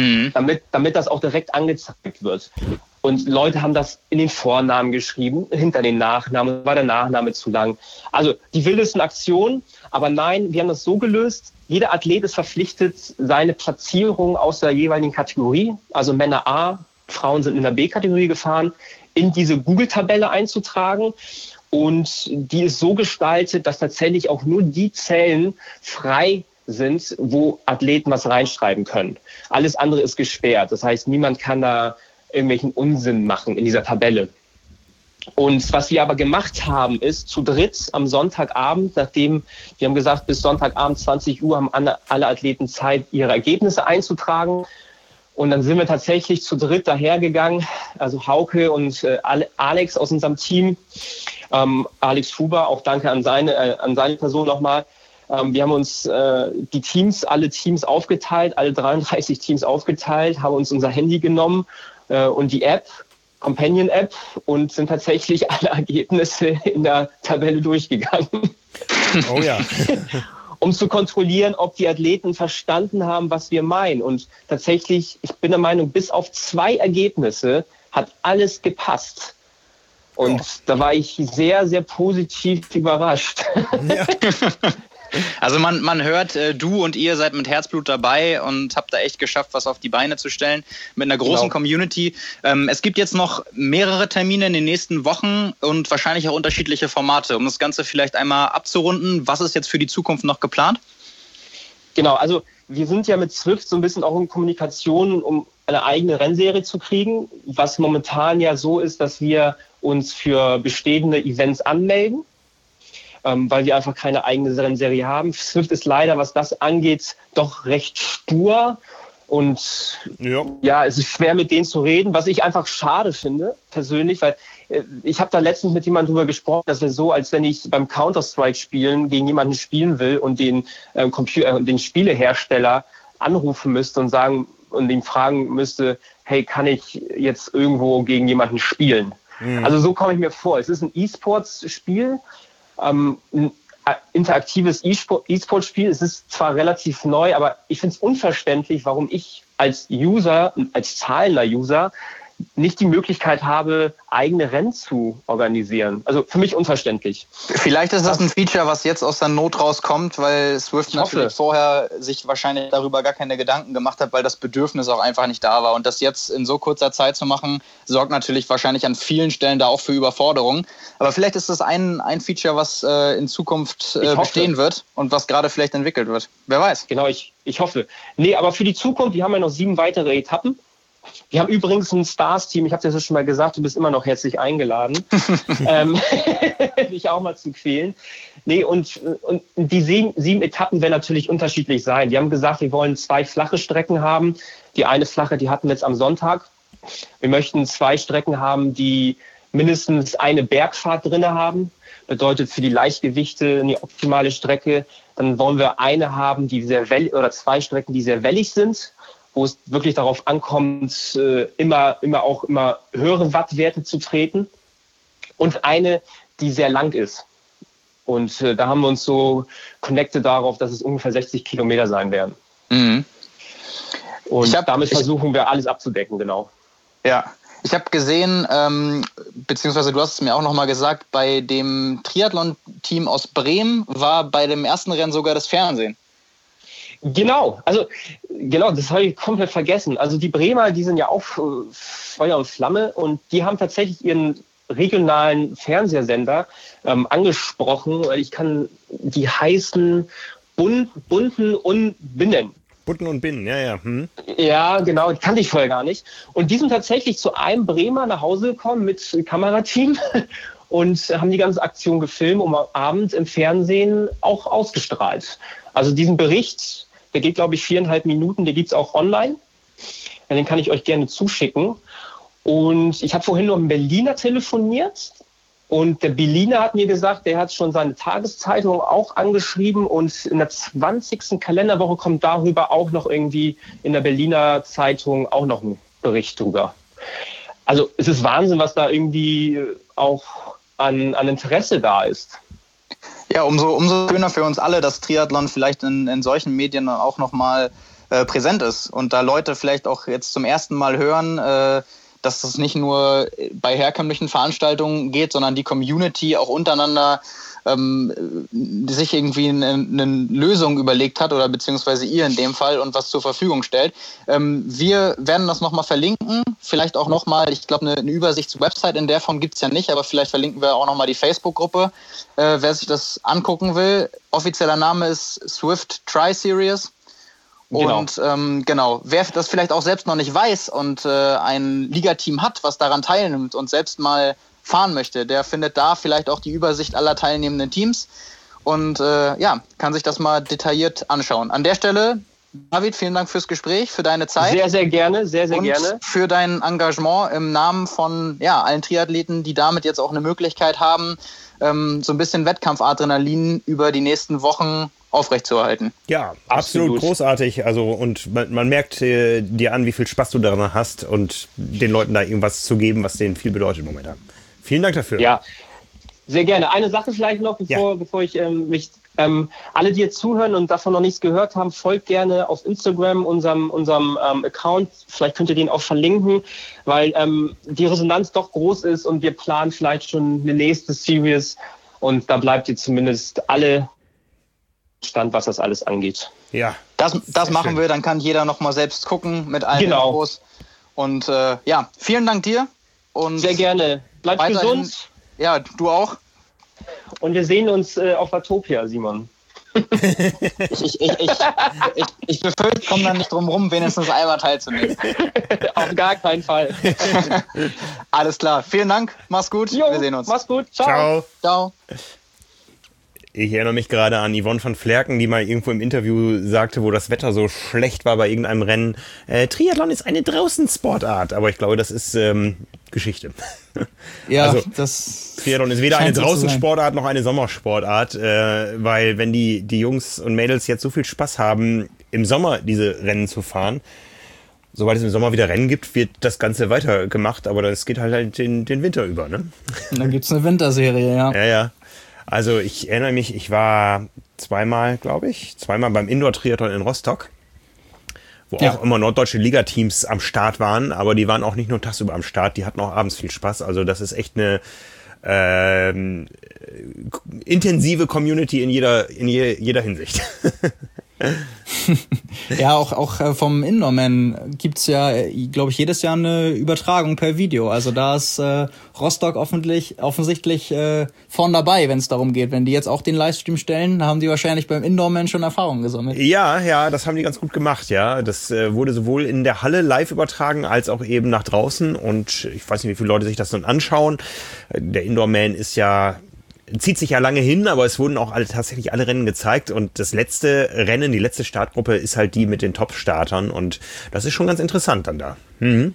damit das auch direkt angezeigt wird. Und Leute haben das in den Vornamen geschrieben, hinter den Nachnamen, war der Nachname zu lang. Also die wildesten Aktionen, aber nein, wir haben das so gelöst, jeder Athlet ist verpflichtet, seine Platzierung aus der jeweiligen Kategorie, also Männer A, Frauen sind in der B-Kategorie gefahren, in diese Google-Tabelle einzutragen. Und die ist so gestaltet, dass tatsächlich auch nur die Zellen frei sind, wo Athleten was reinschreiben können. Alles andere ist gesperrt. Das heißt, niemand kann da irgendwelchen Unsinn machen in dieser Tabelle. Und was wir aber gemacht haben, ist zu dritt am Sonntagabend, nachdem wir haben gesagt, bis Sonntagabend 20 Uhr haben alle Athleten Zeit, ihre Ergebnisse einzutragen. Und dann sind wir tatsächlich zu dritt dahergegangen, also Hauke und Alex aus unserem Team, Alex Fuber, auch danke an seine Person nochmal. Wir haben uns alle Teams aufgeteilt, alle 33 Teams aufgeteilt, haben uns unser Handy genommen und die App, Companion-App und sind tatsächlich alle Ergebnisse in der Tabelle durchgegangen. Oh ja. Um zu kontrollieren, ob die Athleten verstanden haben, was wir meinen. Und tatsächlich, ich bin der Meinung, bis auf 2 Ergebnisse hat alles gepasst. Und da war ich sehr, sehr positiv überrascht. Ja. Also man hört, du und ihr seid mit Herzblut dabei und habt da echt geschafft, was auf die Beine zu stellen mit einer großen Community. Es gibt jetzt noch mehrere Termine in den nächsten Wochen und wahrscheinlich auch unterschiedliche Formate. Um das Ganze vielleicht einmal abzurunden, was ist jetzt für die Zukunft noch geplant? Genau, also wir sind ja mit Zwift so ein bisschen auch in Kommunikation, um eine eigene Rennserie zu kriegen, was momentan ja so ist, dass wir uns für bestehende Events anmelden, weil wir einfach keine eigene Rennserie haben. Zwift ist leider, was das angeht, doch recht stur und ja, es ist schwer mit denen zu reden, was ich einfach schade finde, persönlich, weil ich habe da letztens mit jemandem drüber gesprochen, dass wir so, als wenn ich beim Counter-Strike spielen gegen jemanden spielen will und den Spielehersteller anrufen müsste und ihn fragen müsste, hey, kann ich jetzt irgendwo gegen jemanden spielen? Also so komme ich mir vor. Es ist ein E-Sports-Spiel, ein interaktives E-Sport-Spiel. Es ist zwar relativ neu, aber ich finde es unverständlich, warum ich als User, als zahlender User, nicht die Möglichkeit habe, eigene Rennen zu organisieren. Also für mich unverständlich. Vielleicht ist das ein Feature, was jetzt aus der Not rauskommt, weil Zwift natürlich vorher sich wahrscheinlich darüber gar keine Gedanken gemacht hat, weil das Bedürfnis auch einfach nicht da war. Und das jetzt in so kurzer Zeit zu machen, sorgt natürlich wahrscheinlich an vielen Stellen da auch für Überforderung. Aber vielleicht ist das ein Feature, was in Zukunft bestehen wird und was gerade vielleicht entwickelt wird. Wer weiß. Genau, ich hoffe. Nee, aber für die Zukunft, wir haben ja noch 7 weitere Etappen. Wir haben übrigens ein Stars-Team, ich habe dir das schon mal gesagt, du bist immer noch herzlich eingeladen, dich auch mal zu quälen. Nee, und die 7 Etappen werden natürlich unterschiedlich sein. Die haben gesagt, wir wollen 2 flache Strecken haben. Die eine flache, die hatten wir jetzt am Sonntag. Wir möchten 2 Strecken haben, die mindestens eine Bergfahrt drin haben. Bedeutet für die Leichtgewichte eine optimale Strecke. Dann wollen wir eine haben, die sehr wellig, oder 2 Strecken, die sehr wellig sind, wo es wirklich darauf ankommt, immer höhere Wattwerte zu treten. Und eine, die sehr lang ist. Und da haben wir uns so connected darauf, dass es ungefähr 60 Kilometer sein werden. Mhm. Und damit versuchen wir alles abzudecken, genau. Ja, ich habe gesehen, beziehungsweise du hast es mir auch nochmal gesagt, bei dem Triathlon-Team aus Bremen war bei dem ersten Rennen sogar das Fernsehen. Genau, das habe ich komplett vergessen. Also die Bremer, die sind ja auch Feuer und Flamme und die haben tatsächlich ihren regionalen Fernsehsender angesprochen. Die heißen Bunten und Binnen. Bunten und Binnen, ja. Ja, genau, die kannte ich vorher gar nicht. Und die sind tatsächlich zu einem Bremer nach Hause gekommen mit Kamerateam und haben die ganze Aktion gefilmt und am Abend im Fernsehen auch ausgestrahlt. Also diesen Bericht, der geht, glaube ich, 4,5 Minuten, der gibt es auch online. Den kann ich euch gerne zuschicken. Und ich habe vorhin noch einen Berliner telefoniert. Und der Berliner hat mir gesagt, der hat schon seine Tageszeitung auch angeschrieben und in der 20. Kalenderwoche kommt darüber auch noch irgendwie in der Berliner Zeitung auch noch ein Bericht drüber. Also es ist Wahnsinn, was da irgendwie auch an Interesse da ist. Ja, umso schöner für uns alle, dass Triathlon vielleicht in solchen Medien dann auch nochmal präsent ist und da Leute vielleicht auch jetzt zum ersten Mal hören, dass das nicht nur bei herkömmlichen Veranstaltungen geht, sondern die Community auch untereinander sich irgendwie eine Lösung überlegt hat oder beziehungsweise ihr in dem Fall und was zur Verfügung stellt. Wir werden das nochmal verlinken, vielleicht auch nochmal, ich glaube, eine Übersichtswebsite in der Form gibt es ja nicht, aber vielleicht verlinken wir auch nochmal die Facebook-Gruppe, wer sich das angucken will. Offizieller Name ist Swift Tri-Series. Und genau, wer das vielleicht auch selbst noch nicht weiß und ein Ligateam hat, was daran teilnimmt und selbst mal fahren möchte, der findet da vielleicht auch die Übersicht aller teilnehmenden Teams und kann sich das mal detailliert anschauen. An der Stelle, David, vielen Dank fürs Gespräch, für deine Zeit. Sehr, sehr gerne, sehr, sehr gerne. Für dein Engagement im Namen von allen Triathleten, die damit jetzt auch eine Möglichkeit haben, so ein bisschen Wettkampfadrenalin über die nächsten Wochen aufrechtzuerhalten. Ja, absolut großartig. Also und man merkt dir an, wie viel Spaß du daran hast und den Leuten da irgendwas zu geben, was denen viel bedeutet momentan. Vielen Dank dafür. Ja, sehr gerne. Eine Sache vielleicht noch, bevor ich mich alle, die jetzt zuhören und davon noch nichts gehört haben, folgt gerne auf Instagram unserem Account. Vielleicht könnt ihr den auch verlinken, weil die Resonanz doch groß ist und wir planen vielleicht schon eine nächste Series und da bleibt ihr zumindest alle Stand, was das alles angeht. Ja, das machen wir. Dann kann jeder noch mal selbst gucken mit allen Infos. Und vielen Dank dir. Und sehr gerne. Bleib gesund. Ja, du auch. Und wir sehen uns auf Watopia, Simon. Ich befürchte, ich komme dann nicht drum rum, wenigstens einmal teilzunehmen. Auf gar keinen Fall. Alles klar. Vielen Dank. Mach's gut. Wir sehen uns. Mach's gut. Ciao. Ciao. Ich erinnere mich gerade an Yvonne van Vlerken, die mal irgendwo im Interview sagte, wo das Wetter so schlecht war bei irgendeinem Rennen. Triathlon ist eine Draußensportart, aber ich glaube, das ist Geschichte. Ja, also, Triathlon ist weder eine Draußensportart noch eine Sommersportart, weil wenn die Jungs und Mädels jetzt so viel Spaß haben, im Sommer diese Rennen zu fahren, sobald es im Sommer wieder Rennen gibt, wird das Ganze weitergemacht, aber das geht halt den Winter über, ne? Und dann gibt's eine Winterserie, ja. Ja. Also ich erinnere mich, ich war zweimal beim Indoor-Triathlon in Rostock, wo auch immer norddeutsche Ligateams am Start waren, aber die waren auch nicht nur tagsüber am Start, die hatten auch abends viel Spaß. Also das ist echt eine intensive Community in jeder Hinsicht. Ja, auch vom Indoorman gibt's ja, glaube ich, jedes Jahr eine Übertragung per Video. Also da ist Rostock offensichtlich vorn dabei, wenn es darum geht. Wenn die jetzt auch den Livestream stellen, haben die wahrscheinlich beim Indoorman schon Erfahrungen gesammelt. Ja, das haben die ganz gut gemacht, ja. Das wurde sowohl in der Halle live übertragen, als auch eben nach draußen. Und ich weiß nicht, wie viele Leute sich das dann anschauen. Der Indoorman zieht sich ja lange hin, aber es wurden auch tatsächlich alle Rennen gezeigt und das letzte Rennen, die letzte Startgruppe ist halt die mit den Top-Startern und das ist schon ganz interessant dann da. Mhm.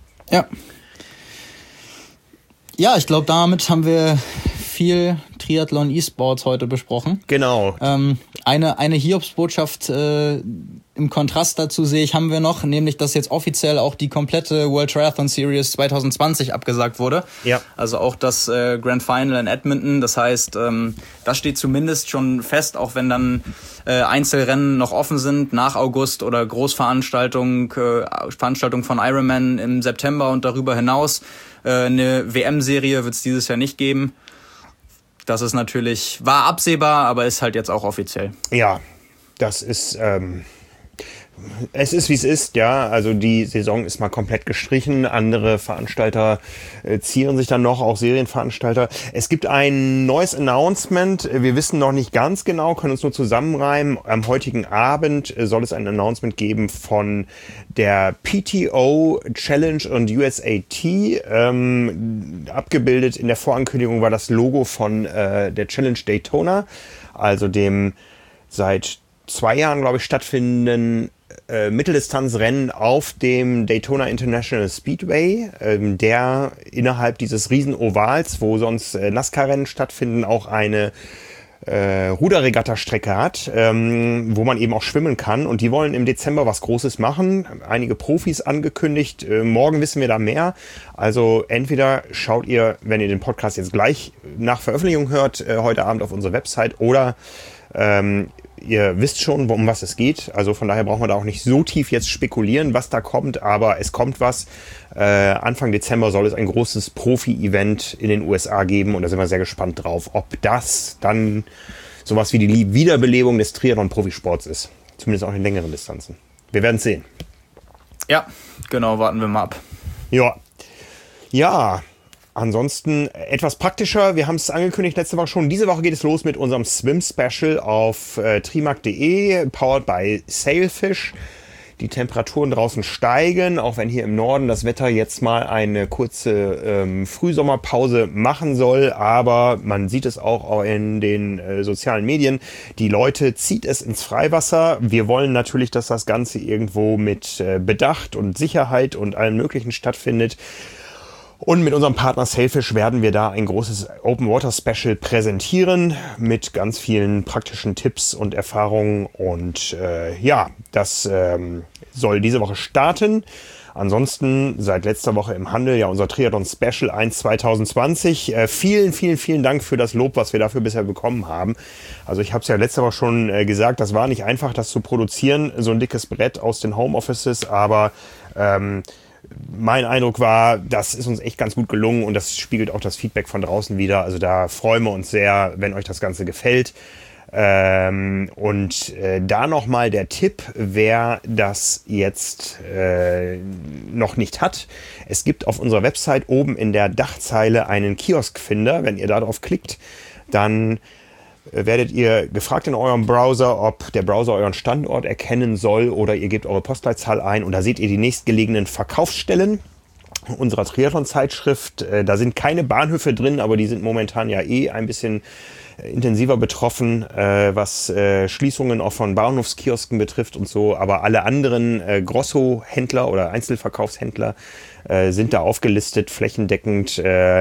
Ja, ich glaube, damit haben wir viel Triathlon E-Sports heute besprochen. Genau. Eine Hiobsbotschaft im Kontrast dazu haben wir noch, nämlich, dass jetzt offiziell auch die komplette World Triathlon Series 2020 abgesagt wurde. Ja. Also auch das Grand Final in Edmonton. Das heißt, das steht zumindest schon fest, auch wenn dann Einzelrennen noch offen sind nach August oder Großveranstaltungen, Veranstaltungen von Ironman im September und darüber hinaus. Eine WM-Serie wird es dieses Jahr nicht geben. Das ist war absehbar, aber ist halt jetzt auch offiziell. Ja, das ist, es ist wie es ist, ja. Also die Saison ist mal komplett gestrichen. Andere Veranstalter zieren sich dann noch, auch Serienveranstalter. Es gibt ein neues Announcement. Wir wissen noch nicht ganz genau, können uns nur zusammenreimen. Am heutigen Abend soll es ein Announcement geben von der PTO Challenge und USAT. Abgebildet in der Vorankündigung war das Logo von der Challenge Daytona, also dem seit 2 Jahren, glaube ich, stattfindenden Mitteldistanzrennen auf dem Daytona International Speedway, der innerhalb dieses Riesenovals, wo sonst NASCAR-Rennen stattfinden, auch eine Ruderregatta-Strecke hat, wo man eben auch schwimmen kann. Und die wollen im Dezember was Großes machen. Einige Profis angekündigt. Morgen wissen wir da mehr. Also entweder schaut ihr, wenn ihr den Podcast jetzt gleich nach Veröffentlichung hört, heute Abend auf unsere Website, oder ihr wisst schon, um was es geht. Also von daher brauchen wir da auch nicht so tief jetzt spekulieren, was da kommt. Aber es kommt was. Anfang Dezember soll es ein großes Profi-Event in den USA geben. Und da sind wir sehr gespannt drauf, ob das dann sowas wie die Wiederbelebung des Triathlon-Profisports ist. Zumindest auch in längeren Distanzen. Wir werden es sehen. Ja, genau, warten wir mal ab. Ja, ansonsten etwas praktischer. Wir haben es angekündigt letzte Woche schon. Diese Woche geht es los mit unserem Swim-Special auf trimark.de, powered by Sailfish. Die Temperaturen draußen steigen, auch wenn hier im Norden das Wetter jetzt mal eine kurze Frühsommerpause machen soll. Aber man sieht es auch in den sozialen Medien. Die Leute zieht es ins Freiwasser. Wir wollen natürlich, dass das Ganze irgendwo mit Bedacht und Sicherheit und allem Möglichen stattfindet. Und mit unserem Partner Sailfish werden wir da ein großes Open Water Special präsentieren mit ganz vielen praktischen Tipps und Erfahrungen. Und das soll diese Woche starten. Ansonsten seit letzter Woche im Handel ja unser Triathlon Special 1 2020. Vielen Dank für das Lob, was wir dafür bisher bekommen haben. Also ich habe es ja letzte Woche schon gesagt, das war nicht einfach, das zu produzieren, so ein dickes Brett aus den Homeoffices, aber mein Eindruck war, das ist uns echt ganz gut gelungen und das spiegelt auch das Feedback von draußen wider. Also da freuen wir uns sehr, wenn euch das Ganze gefällt. Da nochmal der Tipp, wer das jetzt noch nicht hat. Es gibt auf unserer Website oben in der Dachzeile einen Kioskfinder. Wenn ihr da drauf klickt, dann werdet ihr gefragt in eurem Browser, ob der Browser euren Standort erkennen soll, oder ihr gebt eure Postleitzahl ein und da seht ihr die nächstgelegenen Verkaufsstellen unserer Triathlon-Zeitschrift. Da sind keine Bahnhöfe drin, aber die sind momentan ja ein bisschen intensiver betroffen, was Schließungen auch von Bahnhofskiosken betrifft und so. Aber alle anderen Grosso-Händler oder Einzelverkaufshändler sind da aufgelistet, flächendeckend.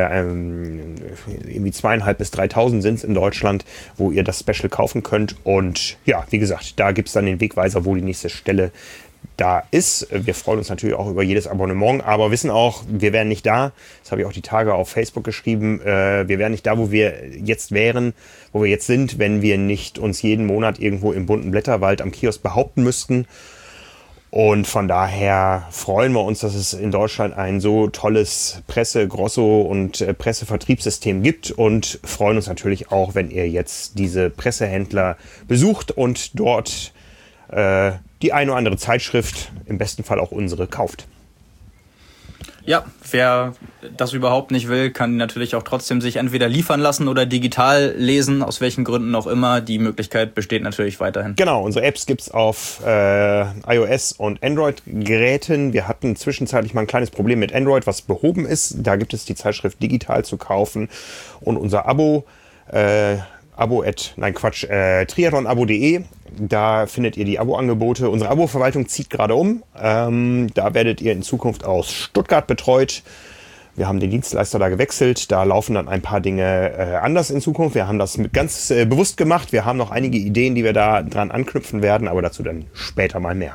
Irgendwie 2.500 bis 3.000 sind es in Deutschland, wo ihr das Special kaufen könnt. Und ja, wie gesagt, da gibt es dann den Wegweiser, wo die nächste Stelle da ist. Wir freuen uns natürlich auch über jedes Abonnement, aber wissen auch, wir wären nicht da. Das habe ich auch die Tage auf Facebook geschrieben. Wir wären nicht da, wo wir jetzt sind, wenn wir nicht uns jeden Monat irgendwo im bunten Blätterwald am Kiosk behaupten müssten. Und von daher freuen wir uns, dass es in Deutschland ein so tolles Grosso- und Pressevertriebssystem gibt, und freuen uns natürlich auch, wenn ihr jetzt diese Pressehändler besucht und dort die eine oder andere Zeitschrift, im besten Fall auch unsere, kauft. Ja, wer das überhaupt nicht will, kann natürlich auch trotzdem sich entweder liefern lassen oder digital lesen, aus welchen Gründen auch immer. Die Möglichkeit besteht natürlich weiterhin. Genau, unsere Apps gibt's auf iOS und Android-Geräten. Wir hatten zwischenzeitlich mal ein kleines Problem mit Android, was behoben ist. Da gibt es die Zeitschrift digital zu kaufen. Und unser triathlonabo.de. Da findet ihr die Abo-Angebote. Unsere Abo-Verwaltung zieht gerade um. Da werdet ihr in Zukunft aus Stuttgart betreut. Wir haben den Dienstleister da gewechselt. Da laufen dann ein paar Dinge anders in Zukunft. Wir haben das ganz bewusst gemacht. Wir haben noch einige Ideen, die wir da dran anknüpfen werden, aber dazu dann später mal mehr.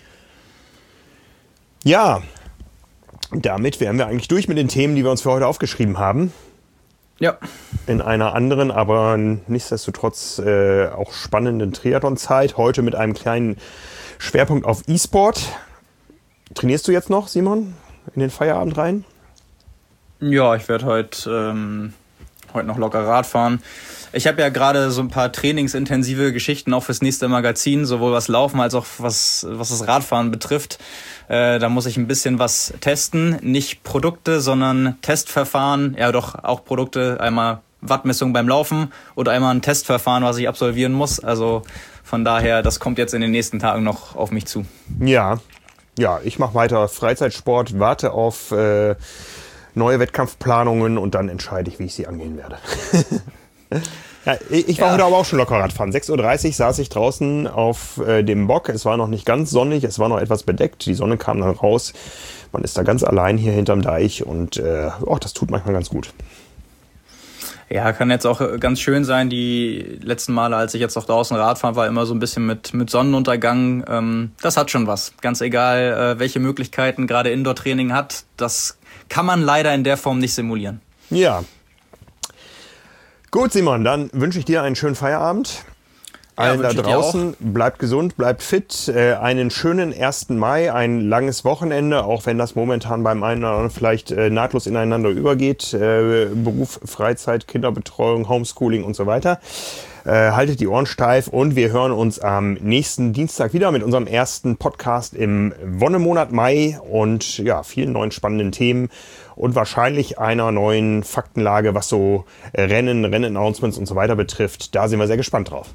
Ja, damit wären wir eigentlich durch mit den Themen, die wir uns für heute aufgeschrieben haben. Ja. In einer anderen, aber nichtsdestotrotz auch spannenden Triathlon-Zeit. Heute mit einem kleinen Schwerpunkt auf E-Sport. Trainierst du jetzt noch, Simon, in den Feierabend rein? Ja, ich werde heute noch locker Rad fahren. Ich habe ja gerade so ein paar trainingsintensive Geschichten auch fürs nächste Magazin, sowohl was Laufen als auch was das Radfahren betrifft. Da muss ich ein bisschen was testen. Nicht Produkte, sondern Testverfahren. Ja, doch auch Produkte. Einmal Wattmessung beim Laufen und einmal ein Testverfahren, was ich absolvieren muss. Also von daher, das kommt jetzt in den nächsten Tagen noch auf mich zu. Ja, ich mache weiter Freizeitsport, warte auf neue Wettkampfplanungen und dann entscheide ich, wie ich sie angehen werde. Ja, ich war heute aber auch schon locker Radfahren. 6:30 Uhr saß ich draußen auf dem Bock. Es war noch nicht ganz sonnig, es war noch etwas bedeckt. Die Sonne kam dann raus. Man ist da ganz allein hier hinterm Deich und das tut manchmal ganz gut. Ja, kann jetzt auch ganz schön sein. Die letzten Male, als ich jetzt noch draußen Radfahren war, immer so ein bisschen mit Sonnenuntergang. Das hat schon was. Ganz egal, welche Möglichkeiten gerade Indoor-Training hat, das kann man leider in der Form nicht simulieren. Ja. Gut, Simon, dann wünsche ich dir einen schönen Feierabend. Allen da draußen, bleibt gesund, bleibt fit. Einen schönen 1. Mai, ein langes Wochenende, auch wenn das momentan beim einen oder anderen vielleicht nahtlos ineinander übergeht. Beruf, Freizeit, Kinderbetreuung, Homeschooling und so weiter. Haltet die Ohren steif und wir hören uns am nächsten Dienstag wieder mit unserem ersten Podcast im Wonnemonat Mai und ja, vielen neuen spannenden Themen und wahrscheinlich einer neuen Faktenlage, was so Rennen-Announcements und so weiter betrifft. Da sind wir sehr gespannt drauf.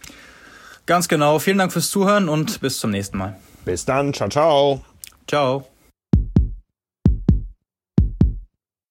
Ganz genau. Vielen Dank fürs Zuhören und bis zum nächsten Mal. Bis dann. Ciao, ciao. Ciao.